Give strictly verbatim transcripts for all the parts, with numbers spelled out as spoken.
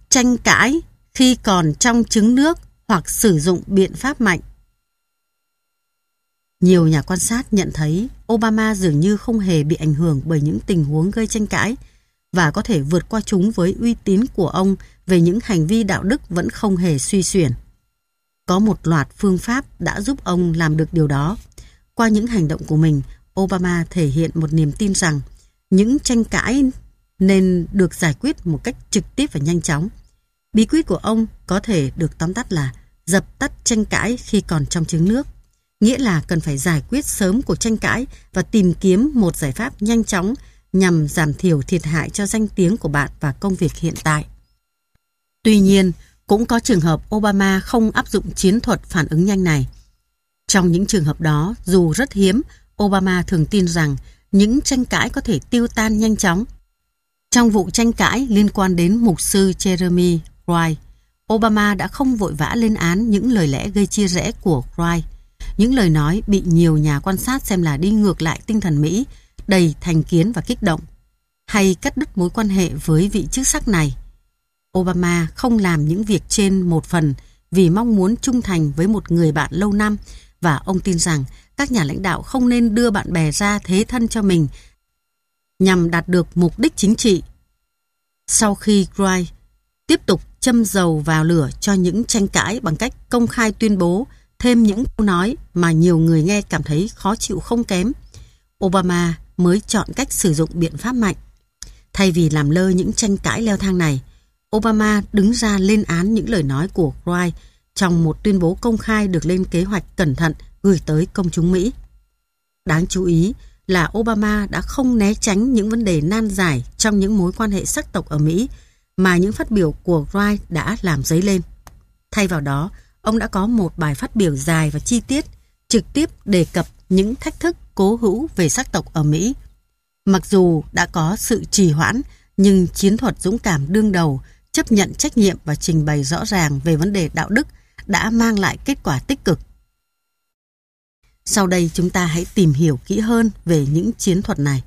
tranh cãi khi còn trong trứng nước hoặc sử dụng biện pháp mạnh. Nhiều nhà quan sát nhận thấy Obama dường như không hề bị ảnh hưởng bởi những tình huống gây tranh cãi và có thể vượt qua chúng với uy tín của ông về những hành vi đạo đức vẫn không hề suy xuyển. Có một loạt phương pháp đã giúp ông làm được điều đó. Qua những hành động của mình, Obama thể hiện một niềm tin rằng những tranh cãi nên được giải quyết một cách trực tiếp và nhanh chóng. Bí quyết của ông có thể được tóm tắt là dập tắt tranh cãi khi còn trong trứng nước, nghĩa là cần phải giải quyết sớm cuộc tranh cãi và tìm kiếm một giải pháp nhanh chóng nhằm giảm thiểu thiệt hại cho danh tiếng của bạn và công việc hiện tại. Tuy nhiên, cũng có trường hợp Obama không áp dụng chiến thuật phản ứng nhanh này. Trong những trường hợp đó, dù rất hiếm, Obama thường tin rằng những tranh cãi có thể tiêu tan nhanh chóng. Trong vụ tranh cãi liên quan đến mục sư Jeremy Wright, Obama đã không vội vã lên án những lời lẽ gây chia rẽ của Wright. Những lời nói bị nhiều nhà quan sát xem là đi ngược lại tinh thần Mỹ, đầy thành kiến và kích động, hay cắt đứt mối quan hệ với vị chức sắc này. Obama không làm những việc trên một phần vì mong muốn trung thành với một người bạn lâu năm, và ông tin rằng các nhà lãnh đạo không nên đưa bạn bè ra thế thân cho mình nhằm đạt được mục đích chính trị. Sau khi Wright tiếp tục châm dầu vào lửa cho những tranh cãi bằng cách công khai tuyên bố thêm những câu nói mà nhiều người nghe cảm thấy khó chịu không kém, Obama mới chọn cách sử dụng biện pháp mạnh. Thay vì làm lơ những tranh cãi leo thang này, Obama đứng ra lên án những lời nói của Wright trong một tuyên bố công khai được lên kế hoạch cẩn thận gửi tới công chúng Mỹ. Đáng chú ý là Obama đã không né tránh những vấn đề nan giải trong những mối quan hệ sắc tộc ở Mỹ mà những phát biểu của Wright đã làm dấy lên. Thay vào đó, ông đã có một bài phát biểu dài và chi tiết, trực tiếp đề cập những thách thức cố hữu về sắc tộc ở Mỹ. Mặc dù đã có sự trì hoãn, nhưng chiến thuật dũng cảm đương đầu, chấp nhận trách nhiệm và trình bày rõ ràng về vấn đề đạo đức đã mang lại kết quả tích cực. Sau đây chúng ta hãy tìm hiểu kỹ hơn về những chiến thuật này.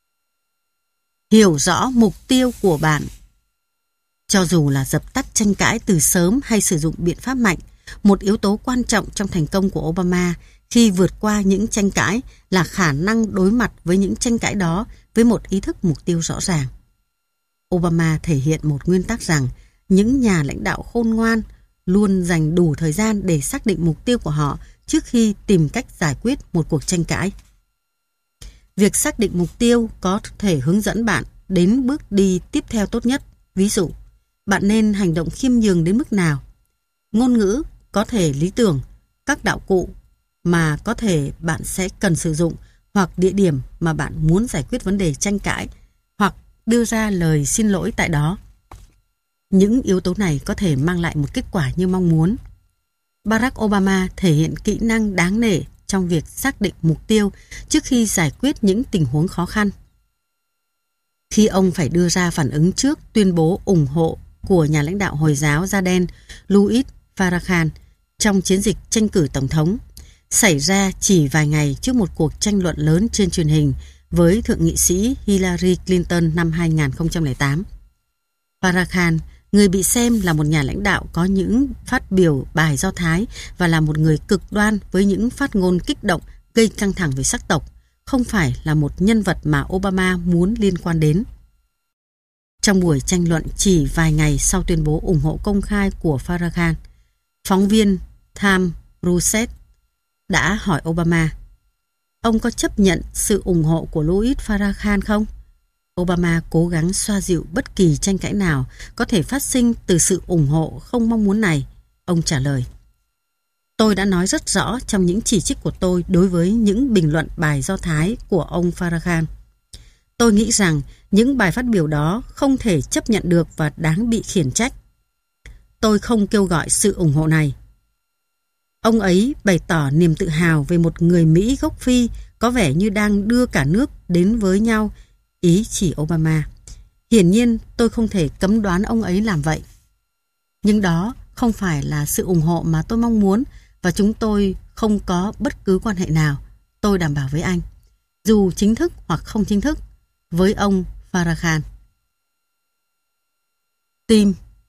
Hiểu rõ mục tiêu của bạn. Cho dù là dập tắt tranh cãi từ sớm hay sử dụng biện pháp mạnh, một yếu tố quan trọng trong thành công của Obama khi vượt qua những tranh cãi là khả năng đối mặt với những tranh cãi đó với một ý thức mục tiêu rõ ràng. Obama thể hiện một nguyên tắc rằng những nhà lãnh đạo khôn ngoan luôn dành đủ thời gian để xác định mục tiêu của họ trước khi tìm cách giải quyết một cuộc tranh cãi. Việc xác định mục tiêu có thể hướng dẫn bạn đến bước đi tiếp theo tốt nhất. Ví dụ, bạn nên hành động khiêm nhường đến mức nào? Ngôn ngữ có thể lý tưởng, các đạo cụ mà có thể bạn sẽ cần sử dụng, hoặc địa điểm mà bạn muốn giải quyết vấn đề tranh cãi, hoặc đưa ra lời xin lỗi tại đó. Những yếu tố này có thể mang lại một kết quả như mong muốn. Barack Obama thể hiện kỹ năng đáng nể trong việc xác định mục tiêu trước khi giải quyết những tình huống khó khăn. Khi ông phải đưa ra phản ứng trước tuyên bố ủng hộ của nhà lãnh đạo Hồi giáo da đen Louis Farrakhan trong chiến dịch tranh cử tổng thống, xảy ra chỉ vài ngày trước một cuộc tranh luận lớn trên truyền hình với thượng nghị sĩ Hillary Clinton năm hai nghìn không trăm lẻ tám. Farrakhan, người bị xem là một nhà lãnh đạo có những phát biểu bài Do Thái và là một người cực đoan với những phát ngôn kích động gây căng thẳng về sắc tộc, không phải là một nhân vật mà Obama muốn liên quan đến. Trong buổi tranh luận chỉ vài ngày sau tuyên bố ủng hộ công khai của Farrakhan, phóng viên Tham Rousset đã hỏi Obama, ông có chấp nhận sự ủng hộ của Louis Farrakhan không? Obama cố gắng xoa dịu bất kỳ tranh cãi nào có thể phát sinh từ sự ủng hộ không mong muốn này. Ông trả lời, tôi đã nói rất rõ trong những chỉ trích của tôi đối với những bình luận bài Do Thái của ông Farrakhan. Tôi nghĩ rằng những bài phát biểu đó không thể chấp nhận được và đáng bị khiển trách. Tôi không kêu gọi sự ủng hộ này. Ông ấy bày tỏ niềm tự hào về một người Mỹ gốc Phi có vẻ như đang đưa cả nước đến với nhau, ý chỉ Obama. Hiển nhiên tôi không thể cấm đoán ông ấy làm vậy. Nhưng đó không phải là sự ủng hộ mà tôi mong muốn và chúng tôi không có bất cứ quan hệ nào, tôi đảm bảo với anh, dù chính thức hoặc không chính thức, với ông Farrakhan. Tim.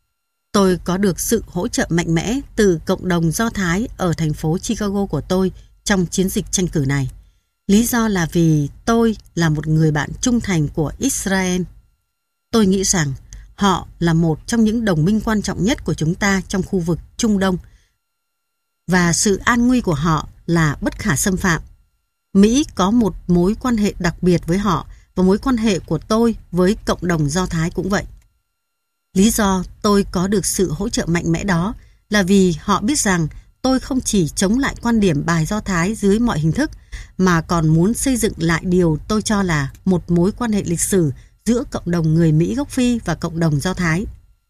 Tôi có được sự hỗ trợ mạnh mẽ từ cộng đồng Do Thái ở thành phố Chicago của tôi trong chiến dịch tranh cử này. Lý do là vì tôi là một người bạn trung thành của Israel. Tôi nghĩ rằng họ là một trong những đồng minh quan trọng nhất của chúng ta trong khu vực Trung Đông và sự an nguy của họ là bất khả xâm phạm. Mỹ có một mối quan hệ đặc biệt với họ và mối quan hệ của tôi với cộng đồng Do Thái cũng vậy. Lý do tôi có được sự hỗ trợ mạnh mẽ đó là vì họ biết rằng tôi không chỉ chống lại quan điểm bài Do Thái dưới mọi hình thức mà còn muốn xây dựng lại điều tôi cho là một mối quan hệ lịch sử giữa cộng đồng người Mỹ gốc Phi và cộng đồng Do Thái.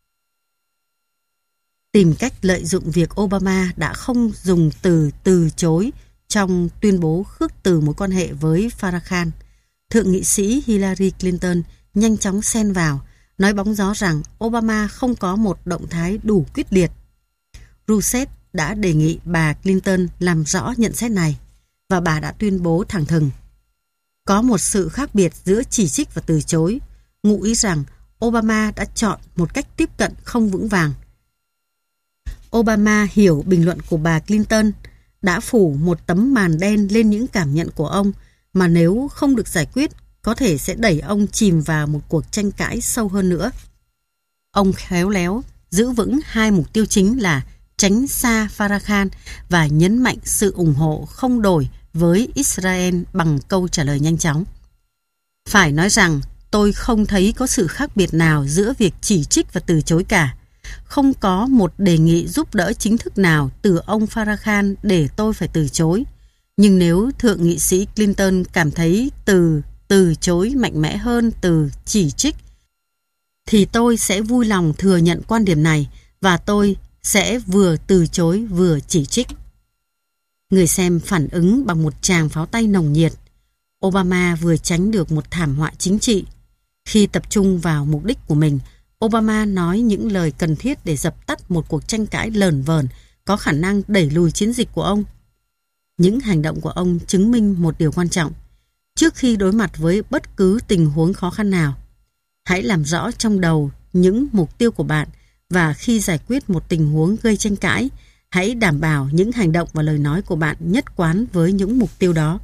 Tìm cách lợi dụng việc Obama đã không dùng từ từ chối trong tuyên bố khước từ mối quan hệ với Farrakhan, Thượng nghị sĩ Hillary Clinton nhanh chóng xen vào, nói bóng gió rằng Obama không có một động thái đủ quyết liệt. Rousseff đã đề nghị bà Clinton làm rõ nhận xét này, và bà đã tuyên bố thẳng thừng. Có một sự khác biệt giữa chỉ trích và từ chối, ngụ ý rằng Obama đã chọn một cách tiếp cận không vững vàng. Obama hiểu bình luận của bà Clinton đã phủ một tấm màn đen lên những cảm nhận của ông mà nếu không được giải quyết có thể sẽ đẩy ông chìm vào một cuộc tranh cãi sâu hơn nữa. Ông khéo léo giữ vững hai mục tiêu chính là tránh xa Farrakhan và nhấn mạnh sự ủng hộ không đổi với Israel bằng câu trả lời nhanh chóng. Phải nói rằng tôi không thấy có sự khác biệt nào giữa việc chỉ trích và từ chối cả. Không có một đề nghị giúp đỡ chính thức nào từ ông Farrakhan để tôi phải từ chối. Nhưng nếu Thượng nghị sĩ Clinton cảm thấy từ từ chối mạnh mẽ hơn từ chỉ trích, thì tôi sẽ vui lòng thừa nhận quan điểm này và tôi sẽ vừa từ chối vừa chỉ trích. Người xem phản ứng bằng một tràng pháo tay nồng nhiệt. Obama vừa tránh được một thảm họa chính trị. Khi tập trung vào mục đích của mình, Obama nói những lời cần thiết để dập tắt một cuộc tranh cãi lởn vởn có khả năng đẩy lùi chiến dịch của ông. Những hành động của ông chứng minh một điều quan trọng. Trước khi đối mặt với bất cứ tình huống khó khăn nào, hãy làm rõ trong đầu những mục tiêu của bạn và khi giải quyết một tình huống gây tranh cãi, hãy đảm bảo những hành động và lời nói của bạn nhất quán với những mục tiêu đó.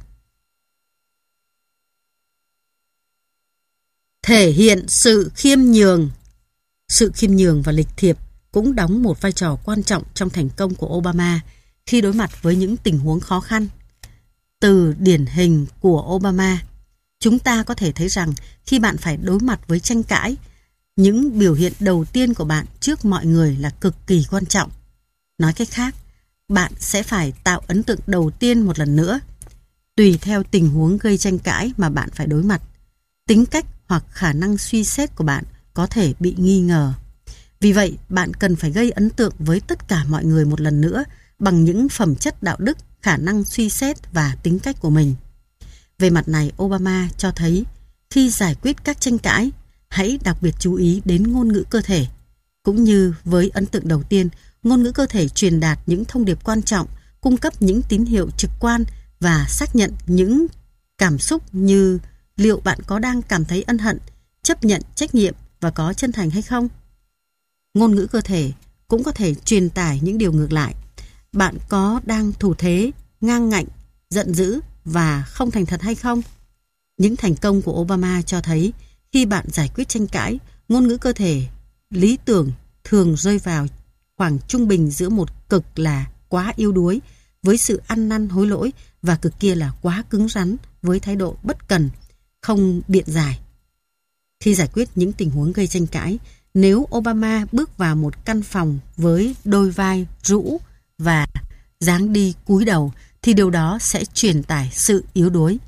Thể hiện sự khiêm nhường. Sự khiêm nhường và lịch thiệp cũng đóng một vai trò quan trọng trong thành công của Obama khi đối mặt với những tình huống khó khăn. Từ điển hình của Obama, chúng ta có thể thấy rằng khi bạn phải đối mặt với tranh cãi, những biểu hiện đầu tiên của bạn trước mọi người là cực kỳ quan trọng. Nói cách khác, bạn sẽ phải tạo ấn tượng đầu tiên một lần nữa. Tùy theo tình huống gây tranh cãi mà bạn phải đối mặt, tính cách hoặc khả năng suy xét của bạn có thể bị nghi ngờ. Vì vậy, bạn cần phải gây ấn tượng với tất cả mọi người một lần nữa bằng những phẩm chất đạo đức, khả năng suy xét và tính cách của mình. Về mặt này, Obama cho thấy khi giải quyết các tranh cãi, hãy đặc biệt chú ý đến ngôn ngữ cơ thể. Cũng như với ấn tượng đầu tiên, ngôn ngữ cơ thể truyền đạt những thông điệp quan trọng, cung cấp những tín hiệu trực quan và xác nhận những cảm xúc như liệu bạn có đang cảm thấy ân hận, chấp nhận trách nhiệm và có chân thành hay không. Ngôn ngữ cơ thể cũng có thể truyền tải những điều ngược lại. Bạn có đang thủ thế, ngang ngạnh, giận dữ và không thành thật hay không? Những thành công của Obama cho thấy khi bạn giải quyết tranh cãi, ngôn ngữ cơ thể lý tưởng thường rơi vào khoảng trung bình giữa một cực là quá yếu đuối với sự ăn năn hối lỗi và cực kia là quá cứng rắn với thái độ bất cần, không biện giải. Khi giải quyết những tình huống gây tranh cãi, nếu Obama bước vào một căn phòng với đôi vai rũ và dáng đi cúi đầu thì điều đó sẽ truyền tải sự yếu đuối.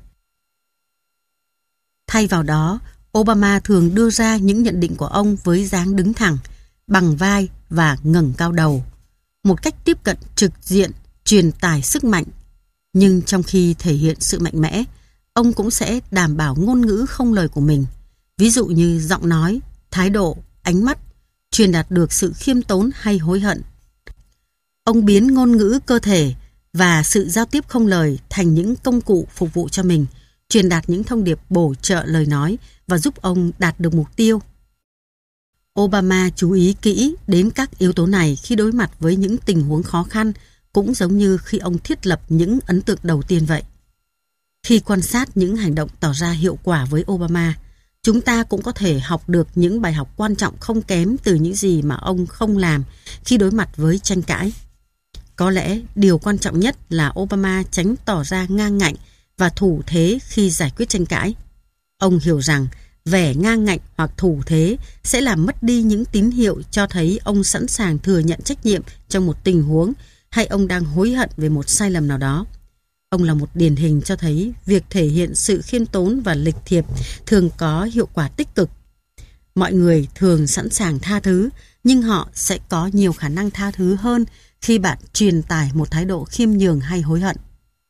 Thay vào đó, Obama thường đưa ra những nhận định của ông với dáng đứng thẳng, bằng vai và ngẩng cao đầu. Một cách tiếp cận trực diện, truyền tải sức mạnh. Nhưng trong khi thể hiện sự mạnh mẽ, ông cũng sẽ đảm bảo ngôn ngữ không lời của mình. Ví dụ như giọng nói, thái độ, ánh mắt, truyền đạt được sự khiêm tốn hay hối hận. Ông biến ngôn ngữ cơ thể và sự giao tiếp không lời thành những công cụ phục vụ cho mình, truyền đạt những thông điệp bổ trợ lời nói và giúp ông đạt được mục tiêu. Obama chú ý kỹ đến các yếu tố này khi đối mặt với những tình huống khó khăn, cũng giống như khi ông thiết lập những ấn tượng đầu tiên vậy. Khi quan sát những hành động tỏ ra hiệu quả với Obama, chúng ta cũng có thể học được những bài học quan trọng không kém từ những gì mà ông không làm khi đối mặt với tranh cãi. Có lẽ điều quan trọng nhất là Obama tránh tỏ ra ngang ngạnh và thủ thế khi giải quyết tranh cãi. Ông hiểu rằng vẻ ngang ngạnh hoặc thủ thế sẽ làm mất đi những tín hiệu cho thấy ông sẵn sàng thừa nhận trách nhiệm trong một tình huống hay ông đang hối hận về một sai lầm nào đó. Ông là một điển hình cho thấy việc thể hiện sự khiêm tốn và lịch thiệp thường có hiệu quả tích cực. Mọi người thường sẵn sàng tha thứ, nhưng họ sẽ có nhiều khả năng tha thứ hơn khi bạn truyền tải một thái độ khiêm nhường hay hối hận.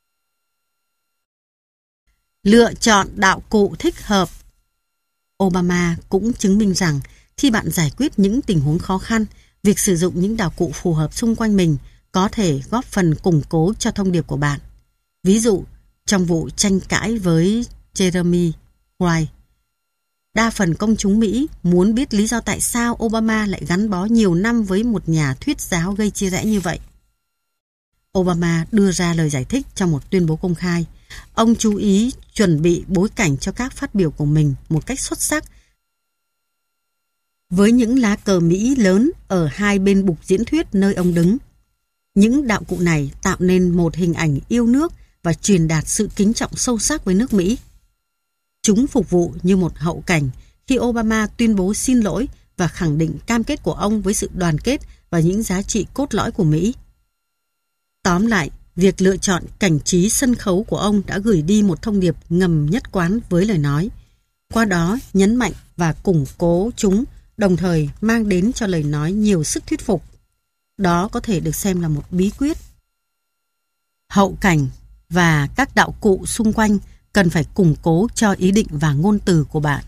Lựa chọn đạo cụ thích hợp. Obama cũng chứng minh rằng khi bạn giải quyết những tình huống khó khăn, việc sử dụng những đạo cụ phù hợp xung quanh mình có thể góp phần củng cố cho thông điệp của bạn. Ví dụ, trong vụ tranh cãi với Jeremy Wright, đa phần công chúng Mỹ muốn biết lý do tại sao Obama lại gắn bó nhiều năm với một nhà thuyết giáo gây chia rẽ như vậy. Obama đưa ra lời giải thích trong một tuyên bố công khai. Ông chú ý chuẩn bị bối cảnh cho các phát biểu của mình một cách xuất sắc, với những lá cờ Mỹ lớn ở hai bên bục diễn thuyết nơi ông đứng. Những đạo cụ này tạo nên một hình ảnh yêu nước và truyền đạt sự kính trọng sâu sắc với nước Mỹ. Chúng phục vụ như một hậu cảnh khi Obama tuyên bố xin lỗi và khẳng định cam kết của ông với sự đoàn kết và những giá trị cốt lõi của Mỹ. Tóm lại, việc lựa chọn cảnh trí sân khấu của ông đã gửi đi một thông điệp ngầm nhất quán với lời nói. Qua đó, nhấn mạnh và củng cố chúng, đồng thời mang đến cho lời nói nhiều sức thuyết phục. Đó có thể được xem là một bí quyết. Hậu cảnh và các đạo cụ xung quanh cần phải củng cố cho ý định và ngôn từ của bạn.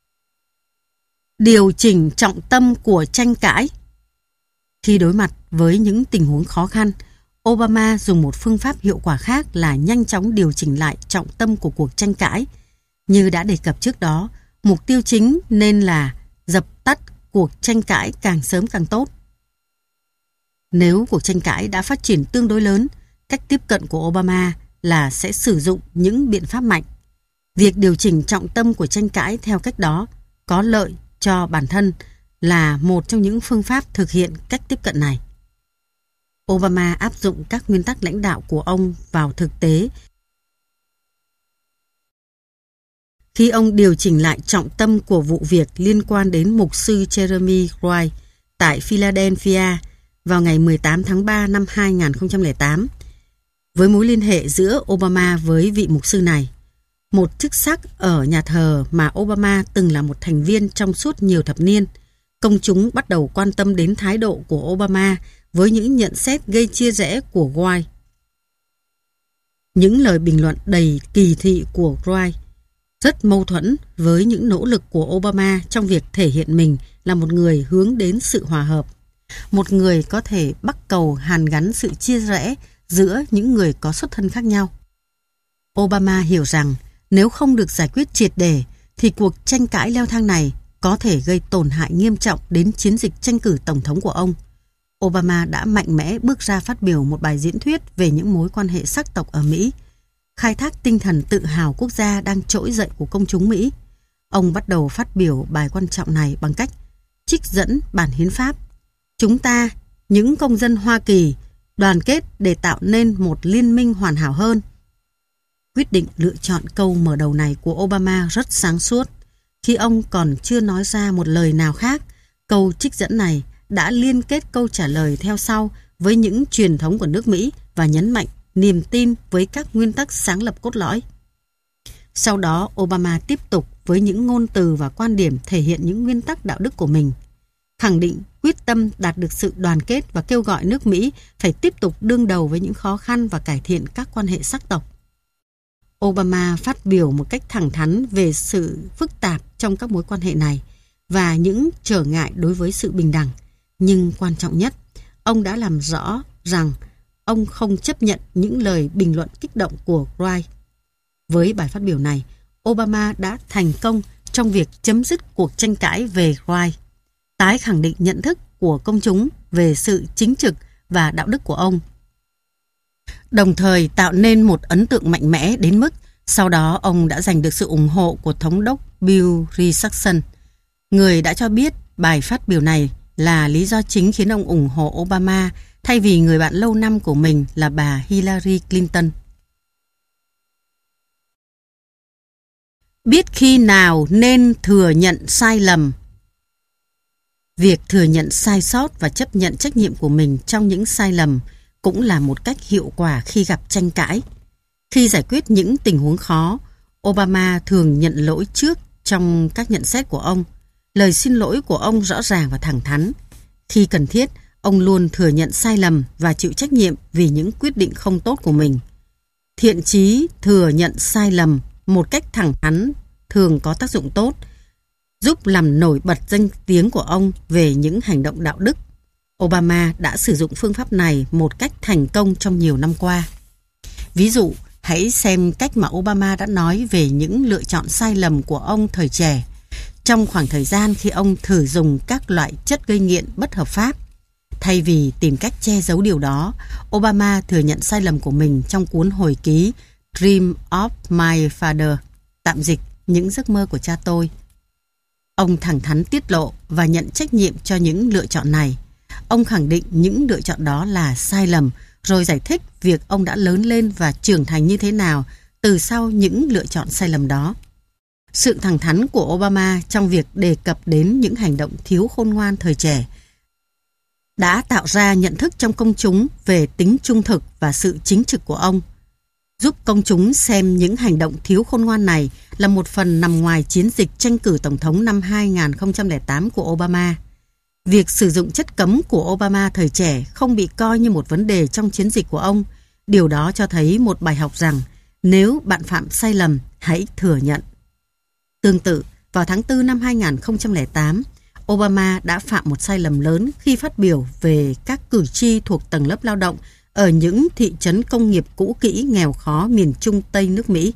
Điều chỉnh trọng tâm của tranh cãi. Khi đối mặt với những tình huống khó khăn, Obama dùng một phương pháp hiệu quả khác là nhanh chóng điều chỉnh lại trọng tâm của cuộc tranh cãi. Như đã đề cập trước đó, mục tiêu chính nên là dập tắt cuộc tranh cãi càng sớm càng tốt. Nếu cuộc tranh cãi đã phát triển tương đối lớn, cách tiếp cận của Obama là sẽ sử dụng những biện pháp mạnh. Việc điều chỉnh trọng tâm của tranh cãi theo cách đó có lợi cho bản thân là một trong những phương pháp thực hiện cách tiếp cận này. Obama áp dụng các nguyên tắc lãnh đạo của ông vào thực tế khi ông điều chỉnh lại trọng tâm của vụ việc liên quan đến mục sư Jeremy Wright tại Philadelphia vào ngày mười tám tháng ba năm hai nghìn không trăm lẻ tám. Với mối liên hệ giữa Obama với vị mục sư này, một chức sắc ở nhà thờ mà Obama từng là một thành viên trong suốt nhiều thập niên, công chúng bắt đầu quan tâm đến thái độ của Obama với những nhận xét gây chia rẽ của Wright. Những lời bình luận đầy kỳ thị của Wright rất mâu thuẫn với những nỗ lực của Obama trong việc thể hiện mình là một người hướng đến sự hòa hợp, một người có thể bắt cầu hàn gắn sự chia rẽ giữa những người có xuất thân khác nhau. Obama hiểu rằng nếu không được giải quyết triệt để thì cuộc tranh cãi leo thang này có thể gây tổn hại nghiêm trọng đến chiến dịch tranh cử tổng thống của ông. Obama đã mạnh mẽ bước ra phát biểu một bài diễn thuyết về những mối quan hệ sắc tộc ở Mỹ, khai thác tinh thần tự hào quốc gia đang trỗi dậy của công chúng Mỹ. Ông bắt đầu phát biểu bài quan trọng này bằng cách trích dẫn bản hiến pháp. Chúng ta, những công dân Hoa Kỳ, đoàn kết để tạo nên một liên minh hoàn hảo hơn. Quyết định lựa chọn câu mở đầu này của Obama rất sáng suốt. Khi ông còn chưa nói ra một lời nào khác, câu trích dẫn này đã liên kết câu trả lời theo sau với những truyền thống của nước Mỹ và nhấn mạnh niềm tin với các nguyên tắc sáng lập cốt lõi. Sau đó, Obama tiếp tục với những ngôn từ và quan điểm thể hiện những nguyên tắc đạo đức của mình, khẳng định quyết tâm đạt được sự đoàn kết và kêu gọi nước Mỹ phải tiếp tục đương đầu với những khó khăn và cải thiện các quan hệ sắc tộc. Obama phát biểu một cách thẳng thắn về sự phức tạp trong các mối quan hệ này và những trở ngại đối với sự bình đẳng. Nhưng quan trọng nhất, ông đã làm rõ rằng ông không chấp nhận những lời bình luận kích động của Wright. Với bài phát biểu này, Obama đã thành công trong việc chấm dứt cuộc tranh cãi về Wright. tái khẳng định nhận thức của công chúng về sự chính trực và đạo đức của ông, đồng thời tạo nên một ấn tượng mạnh mẽ đến mức sau đó ông đã giành được sự ủng hộ của Thống đốc Bill Richardson, người đã cho biết bài phát biểu này là lý do chính khiến ông ủng hộ Obama thay vì người bạn lâu năm của mình là bà Hillary Clinton. Biết khi nào nên thừa nhận sai lầm. Việc thừa nhận sai sót và chấp nhận trách nhiệm của mình trong những sai lầm cũng là một cách hiệu quả khi gặp tranh cãi. Khi giải quyết những tình huống khó, Obama thường nhận lỗi trước trong các nhận xét của ông. Lời xin lỗi của ông rõ ràng và thẳng thắn. Khi cần thiết, ông luôn thừa nhận sai lầm và chịu trách nhiệm vì những quyết định không tốt của mình. Thiện chí thừa nhận sai lầm một cách thẳng thắn thường có tác dụng tốt, giúp làm nổi bật danh tiếng của ông về những hành động đạo đức. Obama đã sử dụng phương pháp này một cách thành công trong nhiều năm qua. Ví dụ, hãy xem cách mà Obama đã nói về những lựa chọn sai lầm của ông thời trẻ, trong khoảng thời gian khi ông thử dùng các loại chất gây nghiện bất hợp pháp. Thay vì tìm cách che giấu điều đó, Obama thừa nhận sai lầm của mình trong cuốn hồi ký Dream of My Father, tạm dịch Những giấc mơ của cha tôi. Ông thẳng thắn tiết lộ và nhận trách nhiệm cho những lựa chọn này. Ông khẳng định những lựa chọn đó là sai lầm, rồi giải thích việc ông đã lớn lên và trưởng thành như thế nào từ sau những lựa chọn sai lầm đó. Sự thẳng thắn của Obama trong việc đề cập đến những hành động thiếu khôn ngoan thời trẻ đã tạo ra nhận thức trong công chúng về tính trung thực và sự chính trực của ông, giúp công chúng xem những hành động thiếu khôn ngoan này là một phần nằm ngoài chiến dịch tranh cử tổng thống năm hai nghìn không trăm lẻ tám của Obama. Việc sử dụng chất cấm của Obama thời trẻ không bị coi như một vấn đề trong chiến dịch của ông. Điều đó cho thấy một bài học rằng nếu bạn phạm sai lầm, hãy thừa nhận. Tương tự, vào tháng tư năm hai nghìn không trăm lẻ tám, Obama đã phạm một sai lầm lớn khi phát biểu về các cử tri thuộc tầng lớp lao động ở những thị trấn công nghiệp cũ kỹ nghèo khó miền Trung Tây nước Mỹ.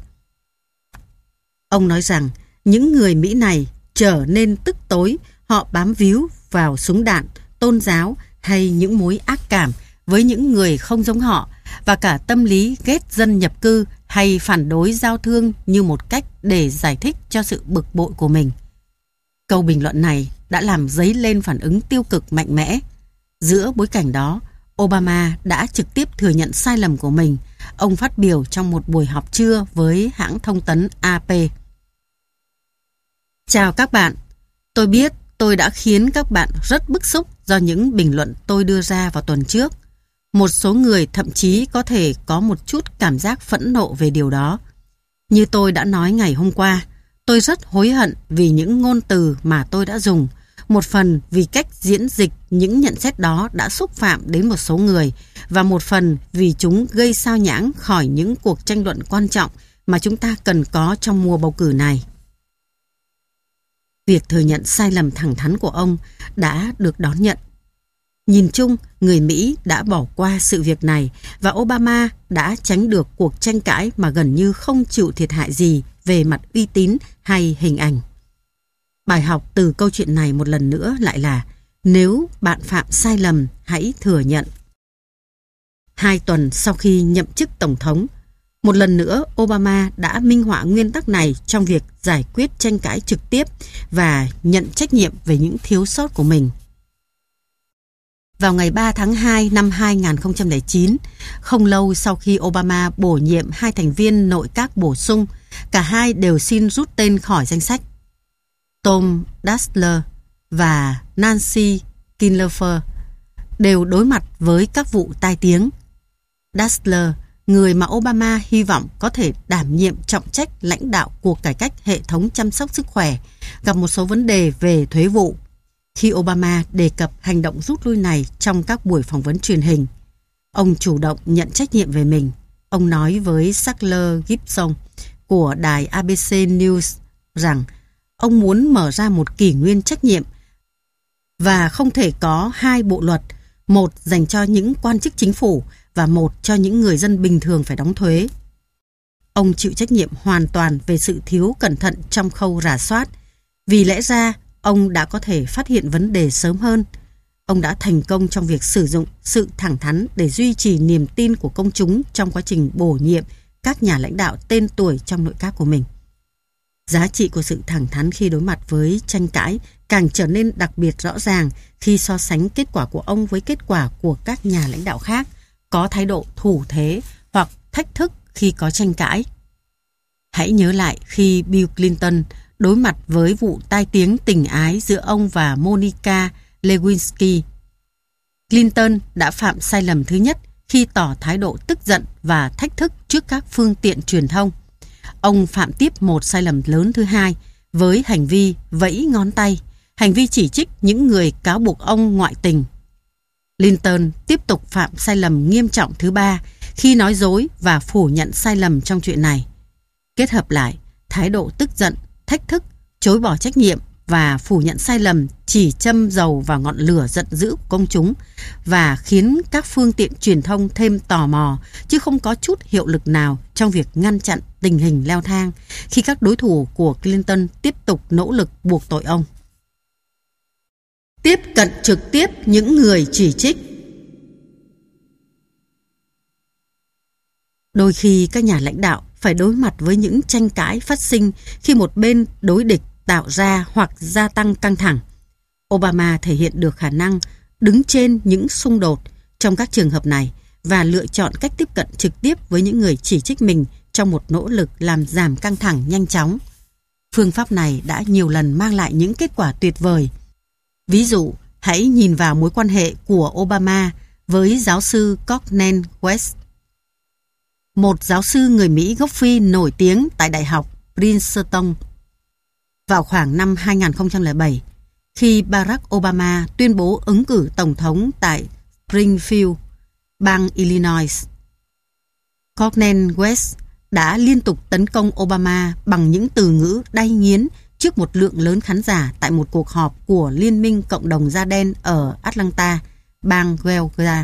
Ông nói rằng những người Mỹ này trở nên tức tối, họ bám víu vào súng đạn, tôn giáo hay những mối ác cảm với những người không giống họ và cả tâm lý ghét dân nhập cư hay phản đối giao thương như một cách để giải thích cho sự bực bội của mình. Câu bình luận này đã làm dấy lên phản ứng tiêu cực mạnh mẽ. Giữa bối cảnh đó, Obama đã trực tiếp thừa nhận sai lầm của mình. Ông phát biểu trong một buổi họp trưa với hãng thông tấn a pê. Chào các bạn, tôi biết tôi đã khiến các bạn rất bức xúc do những bình luận tôi đưa ra vào tuần trước. Một số người thậm chí có thể có một chút cảm giác phẫn nộ về điều đó. Như tôi đã nói ngày hôm qua, tôi rất hối hận vì những ngôn từ mà tôi đã dùng. Một phần vì cách diễn dịch những nhận xét đó đã xúc phạm đến một số người và một phần vì chúng gây sao nhãng khỏi những cuộc tranh luận quan trọng mà chúng ta cần có trong mùa bầu cử này. Việc thừa nhận sai lầm thẳng thắn của ông đã được đón nhận. Nhìn chung, người Mỹ đã bỏ qua sự việc này và Obama đã tránh được cuộc tranh cãi mà gần như không chịu thiệt hại gì về mặt uy tín hay hình ảnh. Bài học từ câu chuyện này một lần nữa lại là nếu bạn phạm sai lầm, hãy thừa nhận. Hai tuần sau khi nhậm chức Tổng thống, một lần nữa Obama đã minh họa nguyên tắc này trong việc giải quyết tranh cãi trực tiếp và nhận trách nhiệm về những thiếu sót của mình. Vào ngày ba tháng hai năm hai nghìn không trăm lẻ chín, không lâu sau khi Obama bổ nhiệm hai thành viên nội các bổ sung, cả hai đều xin rút tên khỏi danh sách. Tom Dassler và Nancy Kinlofer đều đối mặt với các vụ tai tiếng. Dassler, người mà Obama hy vọng có thể đảm nhiệm trọng trách lãnh đạo cuộc cải cách hệ thống chăm sóc sức khỏe, gặp một số vấn đề về thuế vụ. Khi Obama đề cập hành động rút lui này trong các buổi phỏng vấn truyền hình, ông chủ động nhận trách nhiệm về mình. Ông nói với Sackler Gibson của đài a bê xê News rằng ông muốn mở ra một kỷ nguyên trách nhiệm và không thể có hai bộ luật, một dành cho những quan chức chính phủ và một cho những người dân bình thường phải đóng thuế. Ông chịu trách nhiệm hoàn toàn về sự thiếu cẩn thận trong khâu rà soát. Vì lẽ ra, ông đã có thể phát hiện vấn đề sớm hơn. Ông đã thành công trong việc sử dụng sự thẳng thắn để duy trì niềm tin của công chúng trong quá trình bổ nhiệm các nhà lãnh đạo tên tuổi trong nội các của mình. Giá trị của sự thẳng thắn khi đối mặt với tranh cãi càng trở nên đặc biệt rõ ràng khi so sánh kết quả của ông với kết quả của các nhà lãnh đạo khác có thái độ thủ thế hoặc thách thức khi có tranh cãi. Hãy nhớ lại khi Bill Clinton đối mặt với vụ tai tiếng tình ái giữa ông và Monica Lewinsky. Clinton đã phạm sai lầm thứ nhất khi tỏ thái độ tức giận và thách thức trước các phương tiện truyền thông. Ông phạm tiếp một sai lầm lớn thứ hai với hành vi vẫy ngón tay, hành vi chỉ trích những người cáo buộc ông ngoại tình. Clinton tiếp tục phạm sai lầm nghiêm trọng thứ ba khi nói dối và phủ nhận sai lầm trong chuyện này. Kết hợp lại, thái độ tức giận, thách thức, chối bỏ trách nhiệm và phủ nhận sai lầm chỉ châm dầu vào ngọn lửa giận dữ của công chúng và khiến các phương tiện truyền thông thêm tò mò, chứ không có chút hiệu lực nào trong việc ngăn chặn tình hình leo thang khi các đối thủ của Clinton tiếp tục nỗ lực buộc tội ông. Tiếp cận trực tiếp những người chỉ trích. Đôi khi các nhà lãnh đạo phải đối mặt với những tranh cãi phát sinh khi một bên đối địch tạo ra hoặc gia tăng căng thẳng. Obama thể hiện được khả năng đứng trên những xung đột trong các trường hợp này và lựa chọn cách tiếp cận trực tiếp với những người chỉ trích mình trong một nỗ lực làm giảm căng thẳng nhanh chóng. Phương pháp này đã nhiều lần mang lại những kết quả tuyệt vời. Ví dụ, hãy nhìn vào mối quan hệ của Obama với giáo sư Cornel West, một giáo sư người Mỹ gốc Phi nổi tiếng tại Đại học Princeton. Vào khoảng năm hai nghìn không trăm lẻ bảy, khi Barack Obama tuyên bố ứng cử tổng thống tại Springfield, bang Illinois, Cornel West đã liên tục tấn công Obama bằng những từ ngữ đay nghiến trước một lượng lớn khán giả tại một cuộc họp của Liên minh Cộng đồng Da đen ở Atlanta, bang Georgia.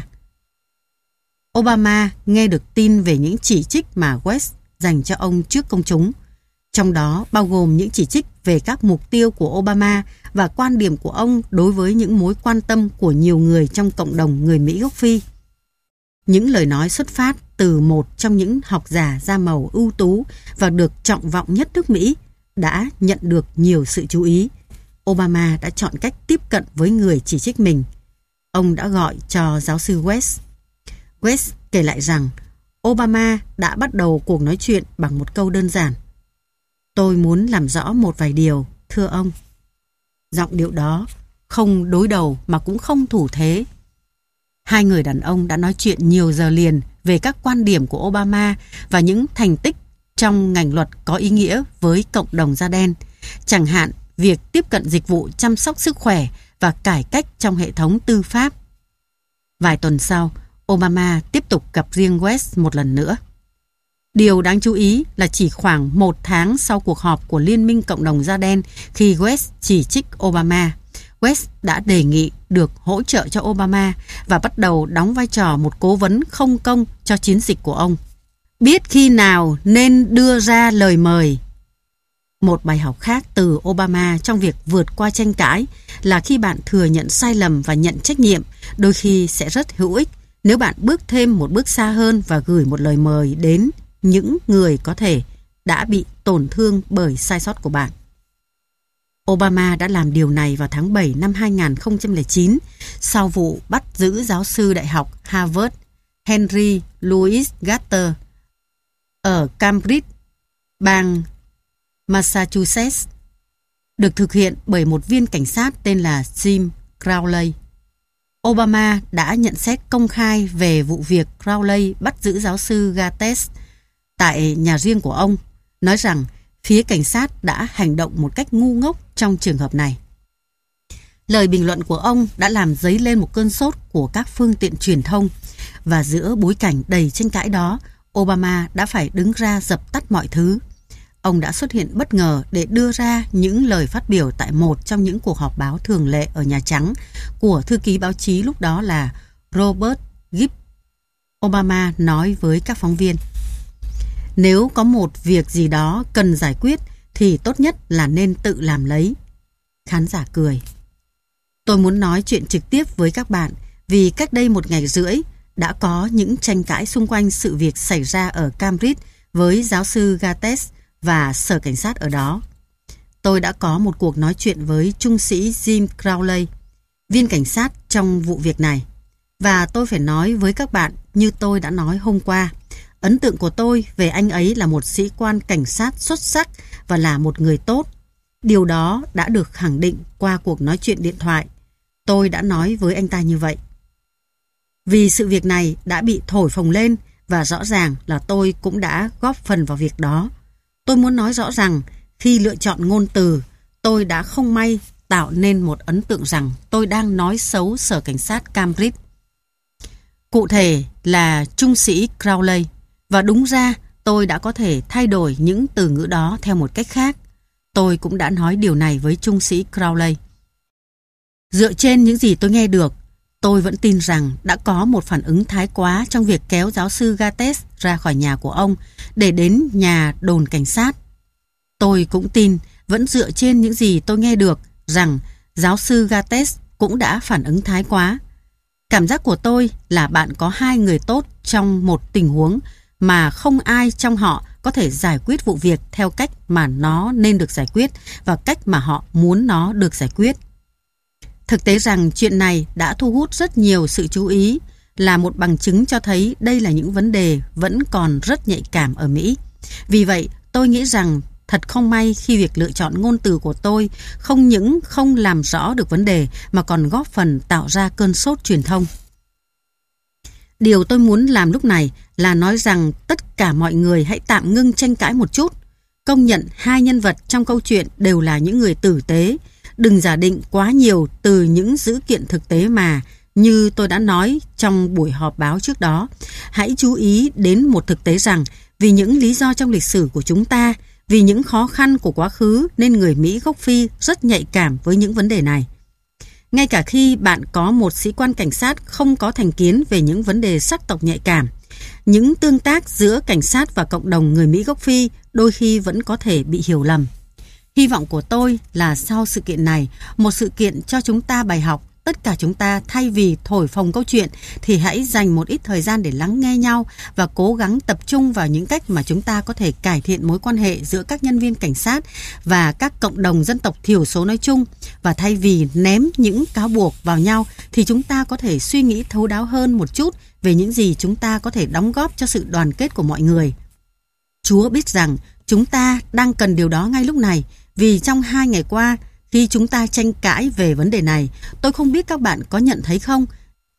Obama nghe được tin về những chỉ trích mà West dành cho ông trước công chúng, trong đó bao gồm những chỉ trích về các mục tiêu của Obama và quan điểm của ông đối với những mối quan tâm của nhiều người trong cộng đồng người Mỹ gốc Phi. Những lời nói xuất phát từ một trong những học giả da màu ưu tú và được trọng vọng nhất nước Mỹ đã nhận được nhiều sự chú ý. Obama đã chọn cách tiếp cận với người chỉ trích mình. Ông đã gọi cho giáo sư West. West kể lại rằng Obama đã bắt đầu cuộc nói chuyện bằng một câu đơn giản: "Tôi muốn làm rõ một vài điều, thưa ông." Giọng điệu đó không đối đầu mà cũng không thủ thế. Hai người đàn ông đã nói chuyện nhiều giờ liền về các quan điểm của Obama và những thành tích trong ngành luật có ý nghĩa với cộng đồng da đen, chẳng hạn việc tiếp cận dịch vụ chăm sóc sức khỏe và cải cách trong hệ thống tư pháp. Vài tuần sau, Obama tiếp tục gặp riêng West một lần nữa. Điều đáng chú ý là chỉ khoảng một tháng sau cuộc họp của Liên minh Cộng đồng Da đen, khi West chỉ trích Obama, West đã đề nghị được hỗ trợ cho Obama và bắt đầu đóng vai trò một cố vấn không công cho chiến dịch của ông. Biết khi nào nên đưa ra lời mời. Một bài học khác từ Obama trong việc vượt qua tranh cãi là khi bạn thừa nhận sai lầm và nhận trách nhiệm, đôi khi sẽ rất hữu ích nếu bạn bước thêm một bước xa hơn và gửi một lời mời đến những người có thể đã bị tổn thương bởi sai sót của bạn. Obama đã làm điều này vào tháng bảy năm hai nghìn không trăm lẻ chín sau vụ bắt giữ giáo sư đại học Harvard Henry Louis Gator ở Cambridge, bang Massachusetts, được thực hiện bởi một viên cảnh sát tên là Jim Crowley. Obama đã nhận xét công khai về vụ việc Crowley bắt giữ giáo sư Gates tại nhà riêng của ông, nói rằng phía cảnh sát đã hành động một cách ngu ngốc trong trường hợp này. Lời bình luận của ông đã làm dấy lên một cơn sốt của các phương tiện truyền thông, và giữa bối cảnh đầy tranh cãi đó, Obama đã phải đứng ra dập tắt mọi thứ. Ông đã xuất hiện bất ngờ để đưa ra những lời phát biểu tại một trong những cuộc họp báo thường lệ ở Nhà Trắng của thư ký báo chí lúc đó là Robert Gibbs. Obama nói với các phóng viên: "Nếu có một việc gì đó cần giải quyết thì tốt nhất là nên tự làm lấy." Khán giả cười. Tôi muốn nói chuyện trực tiếp với các bạn vì cách đây một ngày rưỡi đã có những tranh cãi xung quanh sự việc xảy ra ở Cambridge với giáo sư Gates và sở cảnh sát ở đó. Tôi đã có một cuộc nói chuyện với trung sĩ Jim Crowley, viên cảnh sát trong vụ việc này. Và tôi phải nói với các bạn như tôi đã nói hôm qua, ấn tượng của tôi về anh ấy là một sĩ quan cảnh sát xuất sắc và là một người tốt. Điều đó đã được khẳng định qua cuộc nói chuyện điện thoại. Tôi đã nói với anh ta như vậy. Vì sự việc này đã bị thổi phồng lên và rõ ràng là tôi cũng đã góp phần vào việc đó. Tôi muốn nói rõ rằng khi lựa chọn ngôn từ, tôi đã không may tạo nên một ấn tượng rằng tôi đang nói xấu sở cảnh sát Cambridge. Cụ thể là trung sĩ Crowley. Và đúng ra tôi đã có thể thay đổi những từ ngữ đó theo một cách khác. Tôi cũng đã nói điều này với trung sĩ Crowley. Dựa trên những gì tôi nghe được, tôi vẫn tin rằng đã có một phản ứng thái quá trong việc kéo giáo sư Gates ra khỏi nhà của ông để đến nhà đồn cảnh sát. Tôi cũng tin, vẫn dựa trên những gì tôi nghe được, rằng giáo sư Gates cũng đã phản ứng thái quá. Cảm giác của tôi là bạn có hai người tốt trong một tình huống mà không ai trong họ có thể giải quyết vụ việc theo cách mà nó nên được giải quyết và cách mà họ muốn nó được giải quyết. Thực tế rằng chuyện này đã thu hút rất nhiều sự chú ý, là một bằng chứng cho thấy đây là những vấn đề vẫn còn rất nhạy cảm ở Mỹ. Vì vậy, tôi nghĩ rằng thật không may khi việc lựa chọn ngôn từ của tôi không những không làm rõ được vấn đề mà còn góp phần tạo ra cơn sốt truyền thông. Điều tôi muốn làm lúc này là nói rằng tất cả mọi người hãy tạm ngưng tranh cãi một chút. Công nhận hai nhân vật trong câu chuyện đều là những người tử tế. Đừng giả định quá nhiều từ những dữ kiện thực tế mà, như tôi đã nói trong buổi họp báo trước đó. Hãy chú ý đến một thực tế rằng vì những lý do trong lịch sử của chúng ta, vì những khó khăn của quá khứ nên người Mỹ gốc Phi rất nhạy cảm với những vấn đề này. Ngay cả khi bạn có một sĩ quan cảnh sát không có thành kiến về những vấn đề sắc tộc nhạy cảm, những tương tác giữa cảnh sát và cộng đồng người Mỹ gốc Phi đôi khi vẫn có thể bị hiểu lầm. Hy vọng của tôi là sau sự kiện này, một sự kiện cho chúng ta bài học, tất cả chúng ta thay vì thổi phồng câu chuyện thì hãy dành một ít thời gian để lắng nghe nhau và cố gắng tập trung vào những cách mà chúng ta có thể cải thiện mối quan hệ giữa các nhân viên cảnh sát và các cộng đồng dân tộc thiểu số nói chung. Và thay vì ném những cáo buộc vào nhau thì chúng ta có thể suy nghĩ thấu đáo hơn một chút về những gì chúng ta có thể đóng góp cho sự đoàn kết của mọi người. Chúa biết rằng chúng ta đang cần điều đó ngay lúc này, vì trong hai ngày qua, khi chúng ta tranh cãi về vấn đề này, tôi không biết các bạn có nhận thấy không,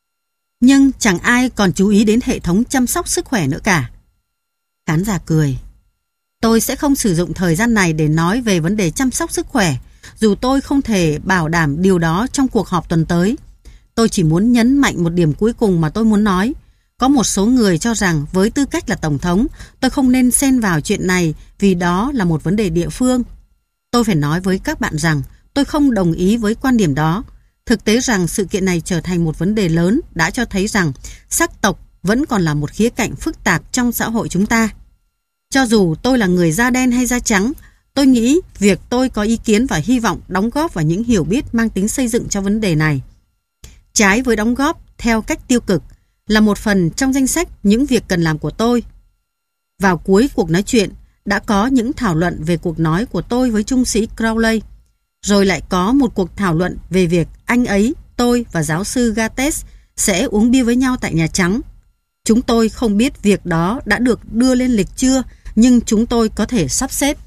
nhưng chẳng ai còn chú ý đến hệ thống chăm sóc sức khỏe nữa cả. Khán giả cười. Tôi sẽ không sử dụng thời gian này để nói về vấn đề chăm sóc sức khỏe, dù tôi không thể bảo đảm điều đó trong cuộc họp tuần tới. Tôi chỉ muốn nhấn mạnh một điểm cuối cùng mà tôi muốn nói. Có một số người cho rằng với tư cách là Tổng thống, tôi không nên xen vào chuyện này vì đó là một vấn đề địa phương. Tôi phải nói với các bạn rằng tôi không đồng ý với quan điểm đó. Thực tế rằng sự kiện này trở thành một vấn đề lớn đã cho thấy rằng sắc tộc vẫn còn là một khía cạnh phức tạp trong xã hội chúng ta. Cho dù tôi là người da đen hay da trắng, tôi nghĩ việc tôi có ý kiến và hy vọng đóng góp vào những hiểu biết mang tính xây dựng cho vấn đề này. Trái với đóng góp theo cách tiêu cực là một phần trong danh sách những việc cần làm của tôi. Vào cuối cuộc nói chuyện, đã có những thảo luận về cuộc nói của tôi với trung sĩ Crowley. Rồi lại có một cuộc thảo luận về việc anh ấy, tôi và giáo sư Gates sẽ uống bia với nhau tại Nhà Trắng. Chúng tôi không biết việc đó đã được đưa lên lịch chưa, nhưng chúng tôi có thể sắp xếp.